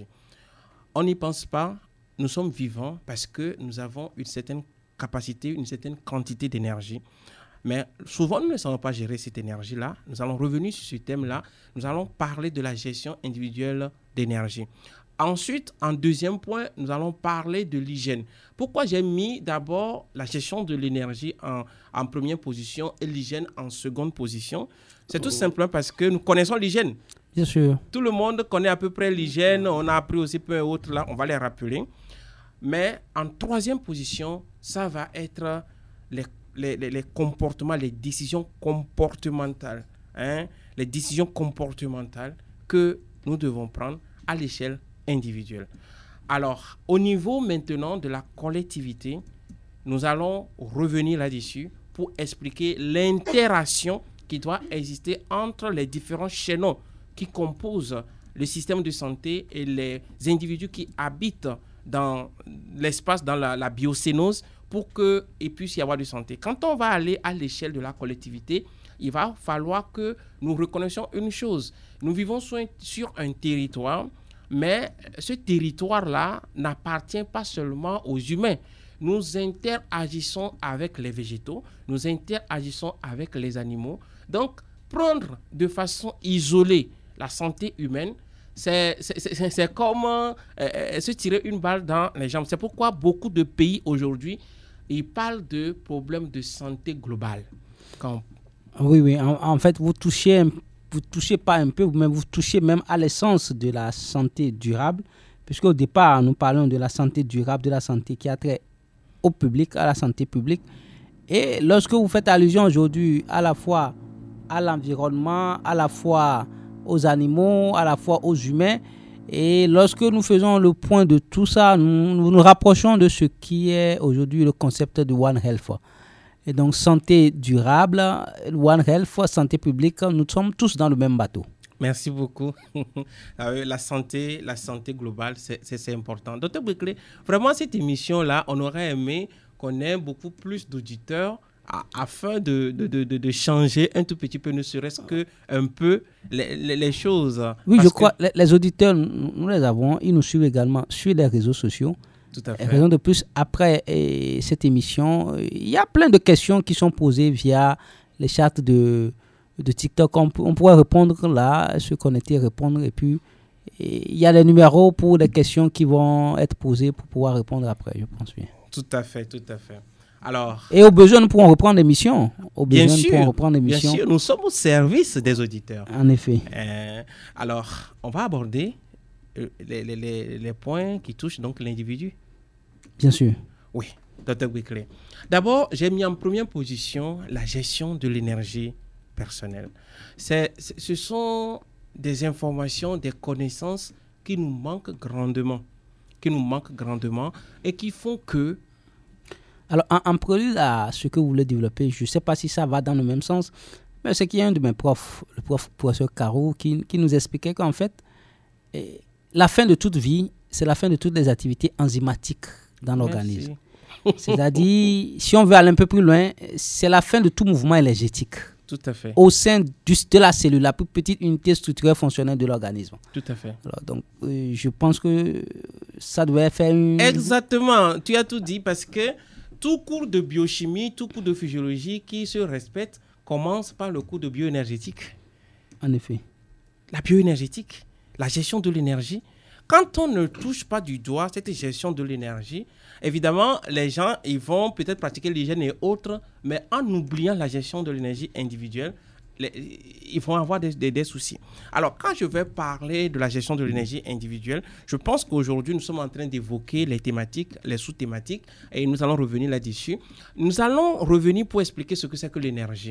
Speaker 3: On n'y pense pas, nous sommes vivants parce que nous avons une certaine capacité, une certaine quantité d'énergie. Mais souvent, nous ne savons pas gérer cette énergie-là. Nous allons revenir sur ce thème-là. Nous allons parler de la gestion individuelle d'énergie. Ensuite, en deuxième point, nous allons parler de l'hygiène. Pourquoi j'ai mis d'abord la gestion de l'énergie en, en première position et l'hygiène en seconde position? C'est tout simplement parce que nous connaissons l'hygiène.
Speaker 1: Bien sûr.
Speaker 3: Tout le monde connaît à peu près l'hygiène. On a appris aussi peu et autres là. On va les rappeler. Mais en troisième position, ça va être les, les, les, les comportements, les décisions comportementales. Hein? Les décisions comportementales que nous devons prendre à l'échelle individuelle. Alors, au niveau maintenant de la collectivité, nous allons revenir là-dessus pour expliquer l'interaction qui doit exister entre les différents chaînons qui composent le système de santé et les individus qui habitent dans l'espace, dans la, la biocénose, pour qu'il puisse y avoir de santé. Quand on va aller à l'échelle de la collectivité, il va falloir que nous reconnaissions une chose. Nous vivons sur un, sur un territoire, mais ce territoire-là n'appartient pas seulement aux humains. Nous interagissons avec les végétaux, nous interagissons avec les animaux. Donc, prendre de façon isolée la santé humaine, c'est, c'est, c'est, c'est comme euh, se tirer une balle dans les jambes. C'est pourquoi beaucoup de pays aujourd'hui, ils parlent de problèmes de santé globale. Quand...
Speaker 1: Oui, oui. En, en fait, vous touchez, vous touchez pas un peu, mais vous touchez même à l'essence de la santé durable, puisqu'au départ, nous parlons de la santé durable, de la santé qui a trait au public, à la santé publique. Et lorsque vous faites allusion aujourd'hui à la fois à l'environnement, à la fois aux animaux, à la fois aux humains. Et lorsque nous faisons le point de tout ça, nous nous, nous rapprochons de ce qui est aujourd'hui le concept de One Health. Et donc, santé durable, One Health, santé publique, nous sommes tous dans le même bateau.
Speaker 3: Merci beaucoup. La santé, la santé globale, c'est, c'est, c'est important. Docteur Gbekele, vraiment, cette émission-là, on aurait aimé qu'on ait beaucoup plus d'auditeurs afin de, de, de, de changer un tout petit peu, ne serait-ce qu'un peu les, les, les choses.
Speaker 1: Oui, je crois que les, les auditeurs, nous, nous les avons, ils nous suivent également sur les réseaux sociaux.
Speaker 3: Tout à fait.
Speaker 1: Raison de plus, après et, cette émission, il y a plein de questions qui sont posées via les chats de, de TikTok. On, on pourrait répondre là, se connecter, répondre. Et puis, il y a les numéros pour les questions qui vont être posées pour pouvoir répondre après, je pense bien.
Speaker 3: Tout à fait, tout à fait. Alors,
Speaker 1: et au besoin, nous pourrons reprendre l'émission. Au besoin,
Speaker 3: bien sûr,
Speaker 1: nous pourrons reprendre l'émission.
Speaker 3: Bien sûr, nous sommes au service des auditeurs.
Speaker 1: En effet.
Speaker 3: Euh, alors, on va aborder les, les, les, les points qui touchent donc l'individu.
Speaker 1: Bien sûr.
Speaker 3: Oui, docteur Gbekele. D'abord, j'ai mis en première position la gestion de l'énergie personnelle. C'est, c'est, ce sont des informations, des connaissances qui nous manquent grandement, qui nous manquent grandement et qui font que
Speaker 1: Alors, en, en prélude à ce que vous voulez développer, je ne sais pas si ça va dans le même sens, mais c'est qu'il y a un de mes profs, le prof, professeur Caro, qui, qui nous expliquait qu'en fait, eh, la fin de toute vie, c'est la fin de toutes les activités enzymatiques dans l'organisme. C'est-à-dire, si on veut aller un peu plus loin, c'est la fin de tout mouvement énergétique.
Speaker 3: Tout à fait.
Speaker 1: Au sein du, de la cellule, la plus petite unité structurelle fonctionnelle de l'organisme.
Speaker 3: Tout à fait.
Speaker 1: Alors, donc, euh, je pense que ça devait faire une...
Speaker 3: Exactement. Tu as tout dit parce que tout cours de biochimie, tout cours de physiologie qui se respecte commence par le cours de bioénergétique.
Speaker 1: En effet.
Speaker 3: La bioénergétique, la gestion de l'énergie. Quand on ne touche pas du doigt cette gestion de l'énergie, évidemment, les gens ils vont peut-être pratiquer l'hygiène et autres, mais en oubliant la gestion de l'énergie individuelle, les, ils vont avoir des, des, des soucis. Alors, quand je vais parler de la gestion de l'énergie individuelle, je pense qu'aujourd'hui, nous sommes en train d'évoquer les thématiques, les sous-thématiques, et nous allons revenir là-dessus. Nous allons revenir pour expliquer ce que c'est que l'énergie.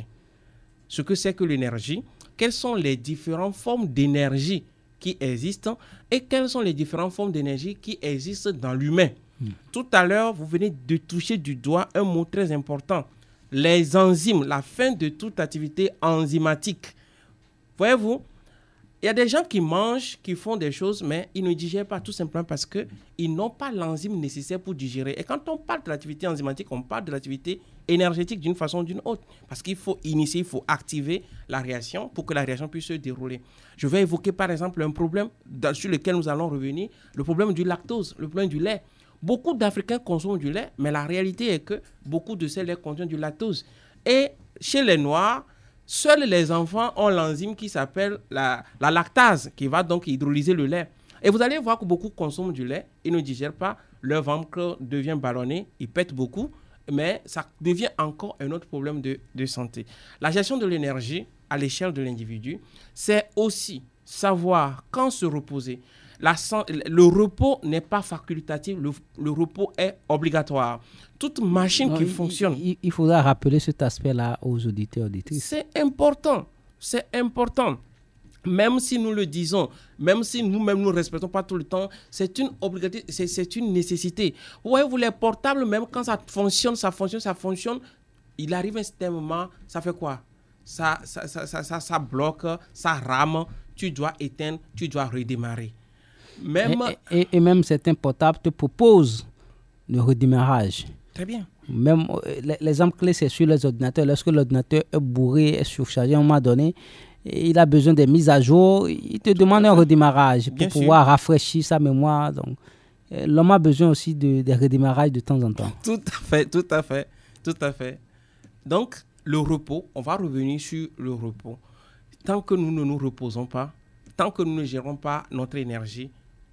Speaker 3: Ce que c'est que l'énergie, quelles sont les différentes formes d'énergie qui existent et quelles sont les différentes formes d'énergie qui existent dans l'humain. Mmh. Tout à l'heure, vous venez de toucher du doigt un mot très important. Les enzymes, la fin de toute activité enzymatique. Voyez-vous, il y a des gens qui mangent, qui font des choses, mais ils ne digèrent pas tout simplement parce qu'ils n'ont pas l'enzyme nécessaire pour digérer. Et quand on parle de l'activité enzymatique, on parle de l'activité énergétique d'une façon ou d'une autre. Parce qu'il faut initier, il faut activer la réaction pour que la réaction puisse se dérouler. Je vais évoquer par exemple un problème dans, sur lequel nous allons revenir, le problème du lactose, le problème du lait. Beaucoup d'Africains consomment du lait, mais la réalité est que beaucoup de ces laits contiennent du lactose. Et chez les Noirs, seuls les enfants ont l'enzyme qui s'appelle la, la lactase, qui va donc hydrolyser le lait. Et vous allez voir que beaucoup consomment du lait, ils ne digèrent pas, leur ventre devient ballonné, ils pètent beaucoup, mais ça devient encore un autre problème de, de santé. La gestion de l'énergie à l'échelle de l'individu, c'est aussi savoir quand se reposer. La, le repos n'est pas facultatif, le, le repos est obligatoire. Toute machine non, qui
Speaker 1: il,
Speaker 3: fonctionne...
Speaker 1: Il, il faudra rappeler cet aspect-là aux auditeurs et auditrices.
Speaker 3: C'est important, c'est important. Même si nous le disons, même si nous-mêmes nous ne respectons pas tout le temps, c'est une obligation, c'est, c'est une nécessité. Vous voyez, vous les portables, même quand ça fonctionne, ça fonctionne, ça fonctionne, il arrive un certain moment, ça fait quoi? Ça, ça, ça, ça, ça, ça bloque, ça rame, tu dois éteindre, tu dois redémarrer. Même...
Speaker 1: Et, et, et même certains portables te proposent le redémarrage.
Speaker 3: Très bien.
Speaker 1: Même l'exemple clé, c'est sur les ordinateurs. Lorsque l'ordinateur est bourré, est surchargé à un moment donné, il a besoin des mises à jour, il te demande un redémarrage pour bien pouvoir sûr. Rafraîchir sa mémoire. Donc, l'homme a besoin aussi de, de redémarrage de temps en temps.
Speaker 3: Tout à fait, tout à fait, tout à fait. Donc, le repos, on va revenir sur le repos. Tant que nous ne nous reposons pas, tant que nous ne gérons pas notre énergie,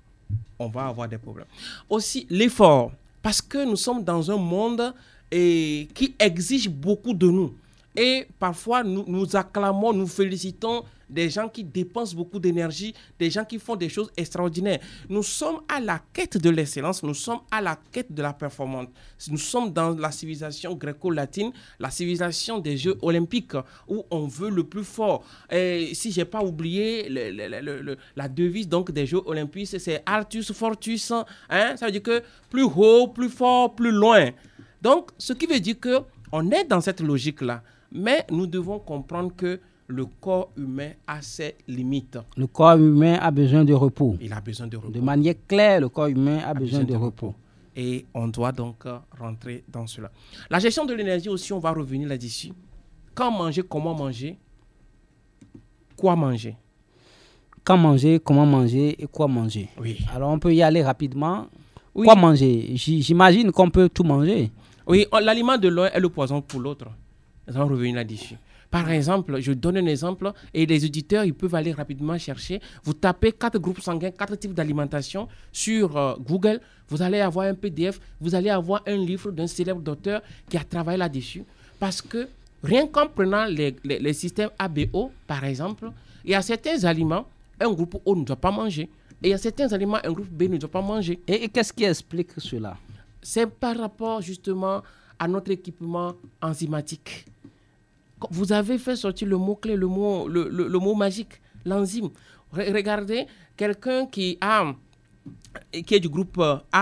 Speaker 3: on va avoir des problèmes. Aussi, l'effort, parce que nous sommes dans un monde et, qui exige beaucoup de nous. Et parfois, nous, nous acclamons, nous félicitons des gens qui dépensent beaucoup d'énergie, des gens qui font des choses extraordinaires. Nous sommes à la quête de l'excellence, nous sommes à la quête de la performance. Nous sommes dans la civilisation gréco-latine, la civilisation des Jeux olympiques, où on veut le plus fort. Et si je n'ai pas oublié, le, le, le, le, la devise donc, des Jeux olympiques, c'est « Altus Fortus hein? ». Ça veut dire que plus haut, plus fort, plus loin. Donc, ce qui veut dire qu'on est dans cette logique-là. Mais nous devons comprendre que le corps humain a ses limites.
Speaker 1: Le corps humain a besoin de repos.
Speaker 3: Il a besoin de repos.
Speaker 1: De manière claire, le corps humain a, a besoin, besoin de, de repos. repos.
Speaker 3: Et on doit donc rentrer dans cela. La gestion de l'énergie aussi, on va revenir là-dessus. Quand manger, comment manger, quoi manger.
Speaker 1: Quand manger, comment manger et quoi manger.
Speaker 3: Oui.
Speaker 1: Alors on peut y aller rapidement.
Speaker 3: Oui.
Speaker 1: Quoi manger? J'imagine qu'on peut tout manger.
Speaker 3: Oui, l'aliment de l'un est le poison pour l'autre. Nous allons revenir là-dessus. Par exemple, je donne un exemple et les auditeurs, ils peuvent aller rapidement chercher. Vous tapez quatre groupes sanguins, quatre types d'alimentation sur euh, Google. Vous allez avoir un P D F, vous allez avoir un livre d'un célèbre docteur qui a travaillé là-dessus. Parce que rien qu'en prenant les, les, les systèmes A B O, par exemple, il y a certains aliments, un groupe O ne doit pas manger. Et il y a certains aliments, un groupe B ne doit pas manger.
Speaker 1: Et, et qu'est-ce qui explique cela?
Speaker 3: C'est par rapport justement à notre équipement enzymatique. Vous avez fait sortir le mot-clé, le mot, le, le, le mot magique, l'enzyme. Re- regardez, quelqu'un qui, a, qui est du groupe A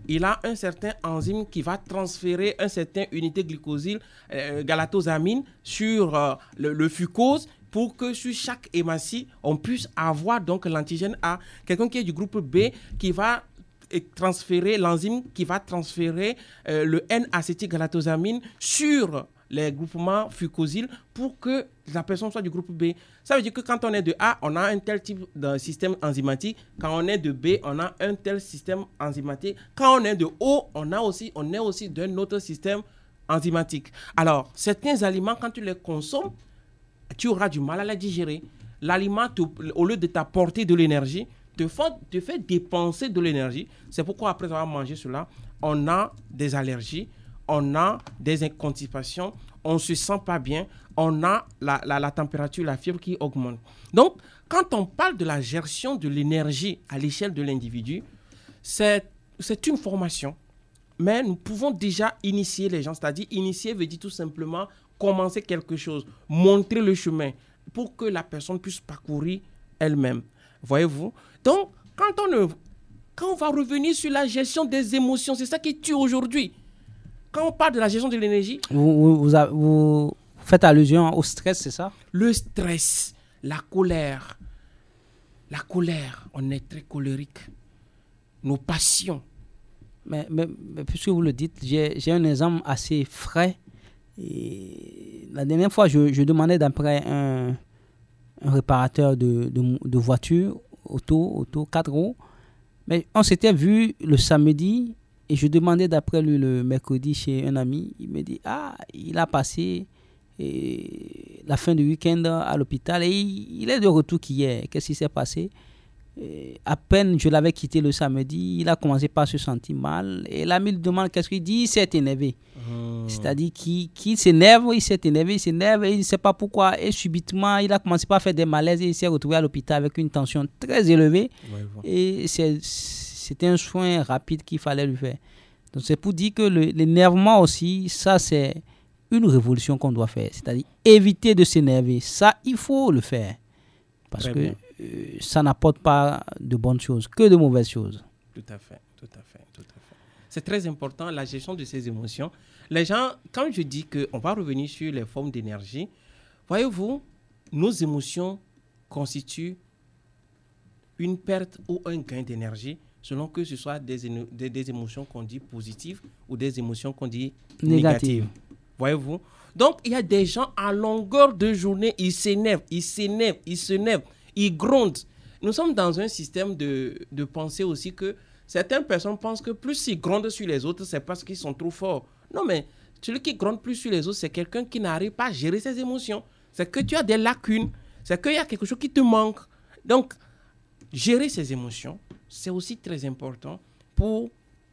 Speaker 3: il a un certain enzyme qui va transférer un certain unité glycosyl euh, galactosamine sur euh, le, le fucose pour que sur chaque hématie, on puisse avoir donc l'antigène A. Quelqu'un qui est du groupe B qui va transférer l'enzyme qui va transférer euh, le N-acétylgalactosamine sur les groupements fucosyles pour que la personne soit du groupe B. Ça veut dire que quand on est de A, on a un tel type de système enzymatique. Quand on est de B, on a un tel système enzymatique. Quand on est de O, on, a aussi, on est aussi d'un autre système enzymatique. Alors, certains aliments, quand tu les consommes, tu auras du mal à les digérer. L'aliment, te, au lieu de t'apporter de l'énergie, te fait, te fait dépenser de l'énergie. C'est pourquoi après avoir mangé cela, on a des allergies, on a des constipations, on ne se sent pas bien, on a la, la, la température, la fièvre qui augmente. Donc, quand on parle de la gestion de l'énergie à l'échelle de l'individu, c'est, c'est une formation. Mais nous pouvons déjà initier les gens, c'est-à-dire initier veut dire tout simplement commencer quelque chose, montrer le chemin pour que la personne puisse parcourir elle-même. Voyez-vous? Donc, quand on, quand on va revenir sur la gestion des émotions, c'est ça qui tue aujourd'hui. Quand on parle de la gestion de l'énergie...
Speaker 1: Vous, vous, vous, vous faites allusion au stress, c'est ça?
Speaker 3: Le stress, la colère. La colère, on est très colérique. Nos passions.
Speaker 1: Mais, mais, mais puisque vous le dites, j'ai, j'ai un exemple assez frais. Et la dernière fois, je, je demandais d'après un, un réparateur de, de, de voitures, auto, auto, quatre roues. Mais on s'était vu le samedi et je demandais d'après lui le mercredi chez un ami. Il me dit, ah, il a passé et, la fin du week-end à l'hôpital et il, il est de retour qu'hier. Qu'est-ce qui s'est passé? Et à peine je l'avais quitté le samedi, il a commencé par se sentir mal. Et l'ami lui demande qu'est-ce qu'il dit, il s'est énervé. Mmh. C'est-à-dire qu'il, qu'il s'énerve, il s'est énervé, il s'énerve et il ne sait pas pourquoi. Et subitement, il a commencé par faire des malaises et il s'est retrouvé à l'hôpital avec une tension très élevée. Ouais, bon. Et c'est, c'était un soin rapide qu'il fallait lui faire. Donc c'est pour dire que le, l'énervement aussi, ça c'est une révolution qu'on doit faire. C'est-à-dire éviter de s'énerver. Ça, il faut le faire. Parce très que bien. Euh, ça n'apporte pas de bonnes choses, que de mauvaises choses.
Speaker 3: Tout à fait, tout à fait, tout à fait. C'est très important, la gestion de ces émotions. Les gens, quand je dis qu'on va revenir sur les formes d'énergie, voyez-vous, nos émotions constituent une perte ou un gain d'énergie, selon que ce soit des, des, des émotions qu'on dit positives ou des émotions qu'on dit négatives. Négatives. Voyez-vous? Donc, il y a des gens à longueur de journée, ils s'énervent, ils s'énervent, ils s'énervent. Ils grondent. Nous sommes dans un système de, de pensée aussi que certaines personnes pensent que plus ils grondent sur les autres, c'est parce qu'ils sont trop forts. Non, mais celui qui gronde plus sur les autres, c'est quelqu'un qui n'arrive pas à gérer ses émotions. C'est que tu as des lacunes. C'est qu'il y a quelque chose qui te manque. Donc, gérer ses émotions, c'est aussi très important pour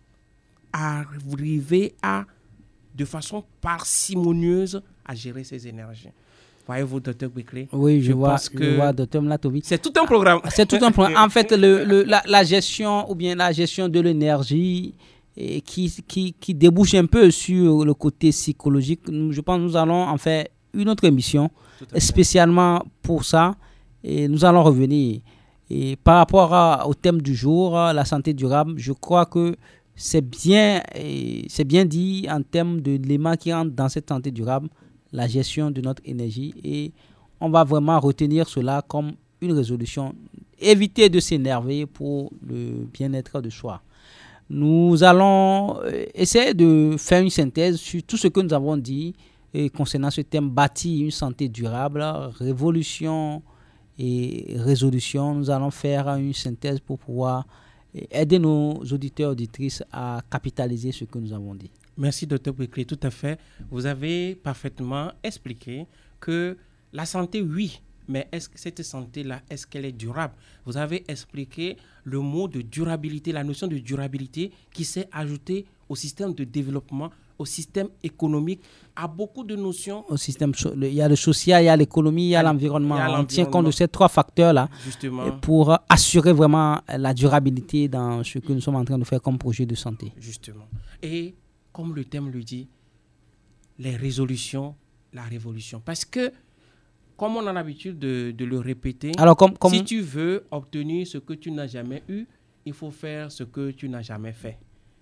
Speaker 3: arriver à, de façon parcimonieuse, à gérer ses énergies. Voyez-vous, docteur Biclé?
Speaker 1: Oui, je, je vois, que je vois, docteur Mlatovi.
Speaker 3: C'est tout un programme.
Speaker 1: C'est tout un programme. En fait, le, le, la, la gestion ou bien la gestion de l'énergie et qui, qui, qui débouche un peu sur le côté psychologique. Je pense que nous allons en faire une autre émission spécialement pour ça. Et nous allons revenir. Et par rapport à, au thème du jour, la santé durable, je crois que c'est bien, c'est bien dit en termes de l'élément qui rentre dans cette santé durable, la gestion de notre énergie, et on va vraiment retenir cela comme une résolution. Éviter de s'énerver pour le bien-être de soi. Nous allons essayer de faire une synthèse sur tout ce que nous avons dit et concernant ce thème, bâtir une santé durable, révolution et résolution. Nous allons faire une synthèse pour pouvoir aider nos auditeurs et auditrices à capitaliser ce que nous avons dit.
Speaker 3: Merci, docteur Biclé, tout à fait. Vous avez parfaitement expliqué que la santé, oui, mais est-ce que cette santé-là, est-ce qu'elle est durable? Vous avez expliqué le mot de durabilité, la notion de durabilité qui s'est ajoutée au système de développement, au système économique, à beaucoup de notions.
Speaker 1: Au système, il y a le social, il y a l'économie, il y a l'environnement. On tient compte de ces trois facteurs-là justement, pour assurer vraiment la durabilité dans ce que nous sommes en train de faire comme projet de santé.
Speaker 3: Justement. Et comme le thème le dit, les résolutions, la révolution. Parce que, comme on a l'habitude de, de le répéter, alors, comme, comme... si tu veux obtenir ce que tu n'as jamais eu, il faut faire ce que tu n'as jamais fait.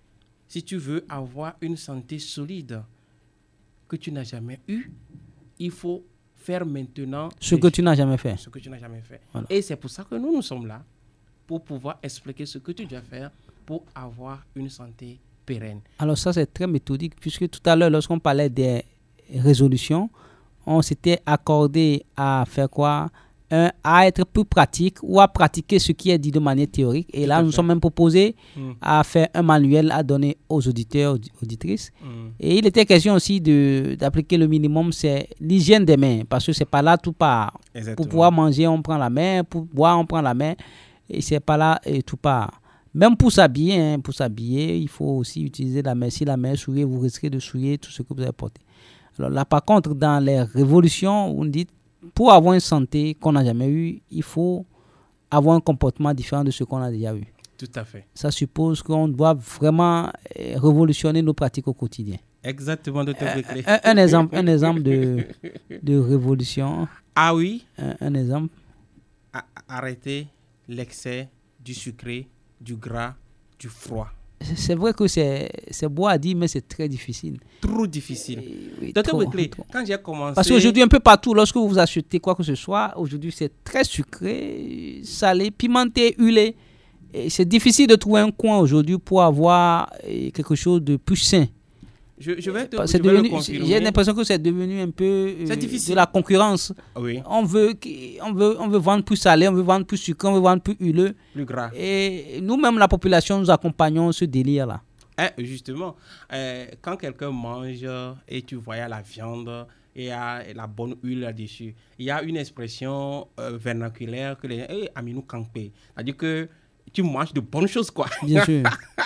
Speaker 3: si tu veux avoir une santé solide que tu n'as jamais eue, il faut faire maintenant
Speaker 1: ce que tu n'as jamais fait.
Speaker 3: Ce que tu n'as jamais fait.
Speaker 1: Voilà.
Speaker 3: Et c'est pour ça que nous, nous sommes là, pour pouvoir expliquer ce que tu dois faire pour avoir une santé pérenne.
Speaker 1: Alors ça, c'est très méthodique, puisque tout à l'heure, lorsqu'on parlait des résolutions, on s'était accordé à faire quoi? Un, à être plus pratique ou à pratiquer ce qui est dit de manière théorique. Et
Speaker 3: Tout
Speaker 1: là,
Speaker 3: à
Speaker 1: nous
Speaker 3: fait.
Speaker 1: sommes même proposés
Speaker 3: Mm.
Speaker 1: à faire un manuel à donner aux auditeurs, audi- auditrices.
Speaker 3: Mm.
Speaker 1: Et il était question aussi de, d'appliquer le minimum, c'est l'hygiène des mains, parce que c'est pas là tout part.
Speaker 3: Exactement.
Speaker 1: Pour pouvoir manger, on prend la main, pour boire, on prend la main, et c'est pas là et tout part. Même pour s'habiller, hein, pour s'habiller, il faut aussi utiliser la main. Si la main est souillée, vous risquez de souiller tout ce que vous avez porté. Alors là, par contre, dans les révolutions, vous nous dites, pour avoir une santé qu'on n'a jamais eue, il faut avoir un comportement différent de ce qu'on a déjà eu.
Speaker 3: Tout à fait.
Speaker 1: Ça suppose qu'on doit vraiment euh, révolutionner nos pratiques au quotidien.
Speaker 3: Exactement, docteur Beckley.
Speaker 1: Un, un exemple, un exemple de, de révolution.
Speaker 3: Ah oui,
Speaker 1: Un, un exemple.
Speaker 3: a- arrêter l'excès du sucré, du gras, du froid.
Speaker 1: C'est c'est vrai que c'est, c'est beau à dire, mais c'est très difficile.
Speaker 3: Trop difficile.
Speaker 1: Oui,
Speaker 3: Docteur
Speaker 1: trop,
Speaker 3: Beckley,
Speaker 1: trop.
Speaker 3: quand j'ai commencé...
Speaker 1: Parce qu'aujourd'hui, un peu partout, lorsque vous achetez quoi que ce soit, aujourd'hui, c'est très sucré, salé, pimenté, huilé. Et c'est difficile de trouver un coin aujourd'hui pour avoir eh, quelque chose de plus sain.
Speaker 3: Je, je vais te
Speaker 1: Parce
Speaker 3: je
Speaker 1: que
Speaker 3: vais
Speaker 1: c'est
Speaker 3: le
Speaker 1: devenu-
Speaker 3: confirmer.
Speaker 1: j'ai l'impression que c'est devenu un peu euh,
Speaker 3: C'est difficile.
Speaker 1: de la concurrence.
Speaker 3: Oui,
Speaker 1: On veut, qu'- on, veut, on veut vendre plus salé, on veut vendre plus sucré, on veut vendre plus huileux.
Speaker 3: plus gras.
Speaker 1: Et nous-mêmes, la population, nous accompagnons ce délire-là.
Speaker 3: Eh, justement, euh, quand quelqu'un mange et tu vois il y a la viande et il y a la bonne huile là-dessus, il y a une expression euh, vernaculaire que les gens, hey, Aminou Kankpe, c'est-à-dire que tu manges de bonnes choses, quoi.
Speaker 1: Bien sûr.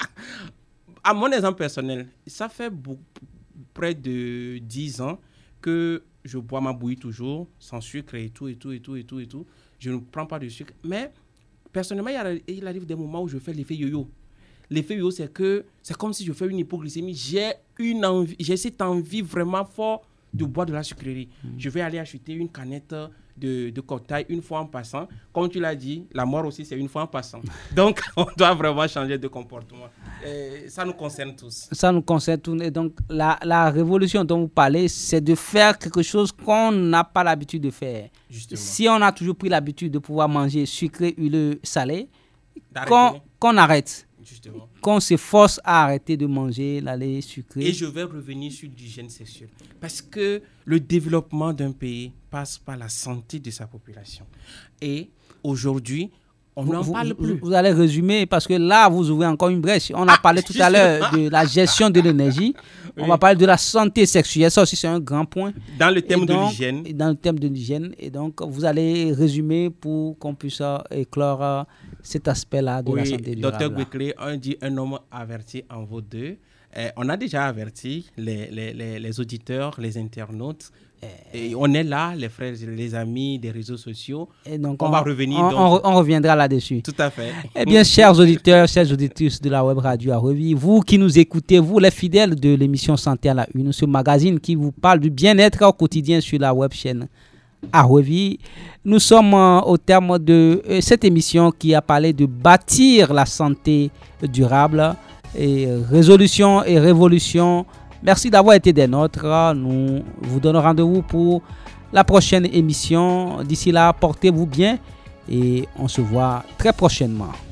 Speaker 3: À mon exemple personnel, ça fait beaucoup, près de dix ans que je bois ma bouillie toujours, sans sucre et tout, et tout, et tout, et tout, et tout. Je ne prends pas de sucre. Mais personnellement, il, y a- il arrive des moments où je fais l'effet yo-yo. L'effet yo-yo, c'est que c'est comme si je fais une hypoglycémie. J'ai une envie, j'ai cette envie vraiment forte de boire de la sucrerie. Je vais aller acheter une canette de, de cocktail une fois en passant. Comme tu l'as dit, la mort aussi, c'est une fois en passant. Donc, on doit vraiment changer de comportement. Et ça nous concerne tous.
Speaker 1: Ça nous concerne tous. Et donc, la, la révolution dont vous parlez, c'est de faire quelque chose qu'on n'a pas l'habitude de faire.
Speaker 3: Justement.
Speaker 1: Si on a toujours pris l'habitude de pouvoir manger sucré, huileux, salé,
Speaker 3: D'arrêter,
Speaker 1: qu'on, qu'on arrête.
Speaker 3: justement.
Speaker 1: Qu'on s'efforce à arrêter de manger la lait sucré.
Speaker 3: Et je vais revenir sur l'hygiène sexuelle. Parce que le développement d'un pays passe par la santé de sa population. Et aujourd'hui, on
Speaker 1: Vous,
Speaker 3: n'en
Speaker 1: vous-
Speaker 3: parle
Speaker 1: vous-
Speaker 3: plus.
Speaker 1: vous allez résumer parce que là, vous ouvrez encore une brèche. On a parlé tout à l'heure de la gestion de l'énergie. On
Speaker 3: Oui.
Speaker 1: va parler de la santé sexuelle. Ça aussi, c'est un grand point.
Speaker 3: Dans le thème
Speaker 1: Et
Speaker 3: de
Speaker 1: donc,
Speaker 3: l'hygiène,
Speaker 1: et Dans le thème de l'hygiène. Et donc, vous allez résumer pour qu'on puisse euh, éclore euh, cet aspect-là de la
Speaker 3: oui,
Speaker 1: santé
Speaker 3: docteur
Speaker 1: durable.
Speaker 3: Beckley, on dit un homme averti en vaut deux. Euh, on a déjà averti les, les, les, les auditeurs, les internautes. Et on est là, les frères, les amis des réseaux sociaux.
Speaker 1: Et donc,
Speaker 3: On va revenir,
Speaker 1: On,
Speaker 3: donc.
Speaker 1: on re- on reviendra là-dessus.
Speaker 3: Tout à fait.
Speaker 1: Eh bien, chers auditeurs, chères auditrices de la web radio à Revue, vous qui nous écoutez, vous les fidèles de l'émission Santé à la Une, ce magazine qui vous parle du bien-être au quotidien sur la web chaîne à Revue, nous sommes euh, au terme de euh, cette émission qui a parlé de bâtir la santé durable et euh, résolution et révolution. Merci d'avoir été des nôtres. Nous vous donnons rendez-vous pour la prochaine émission. D'ici là, portez-vous bien et on se voit très prochainement.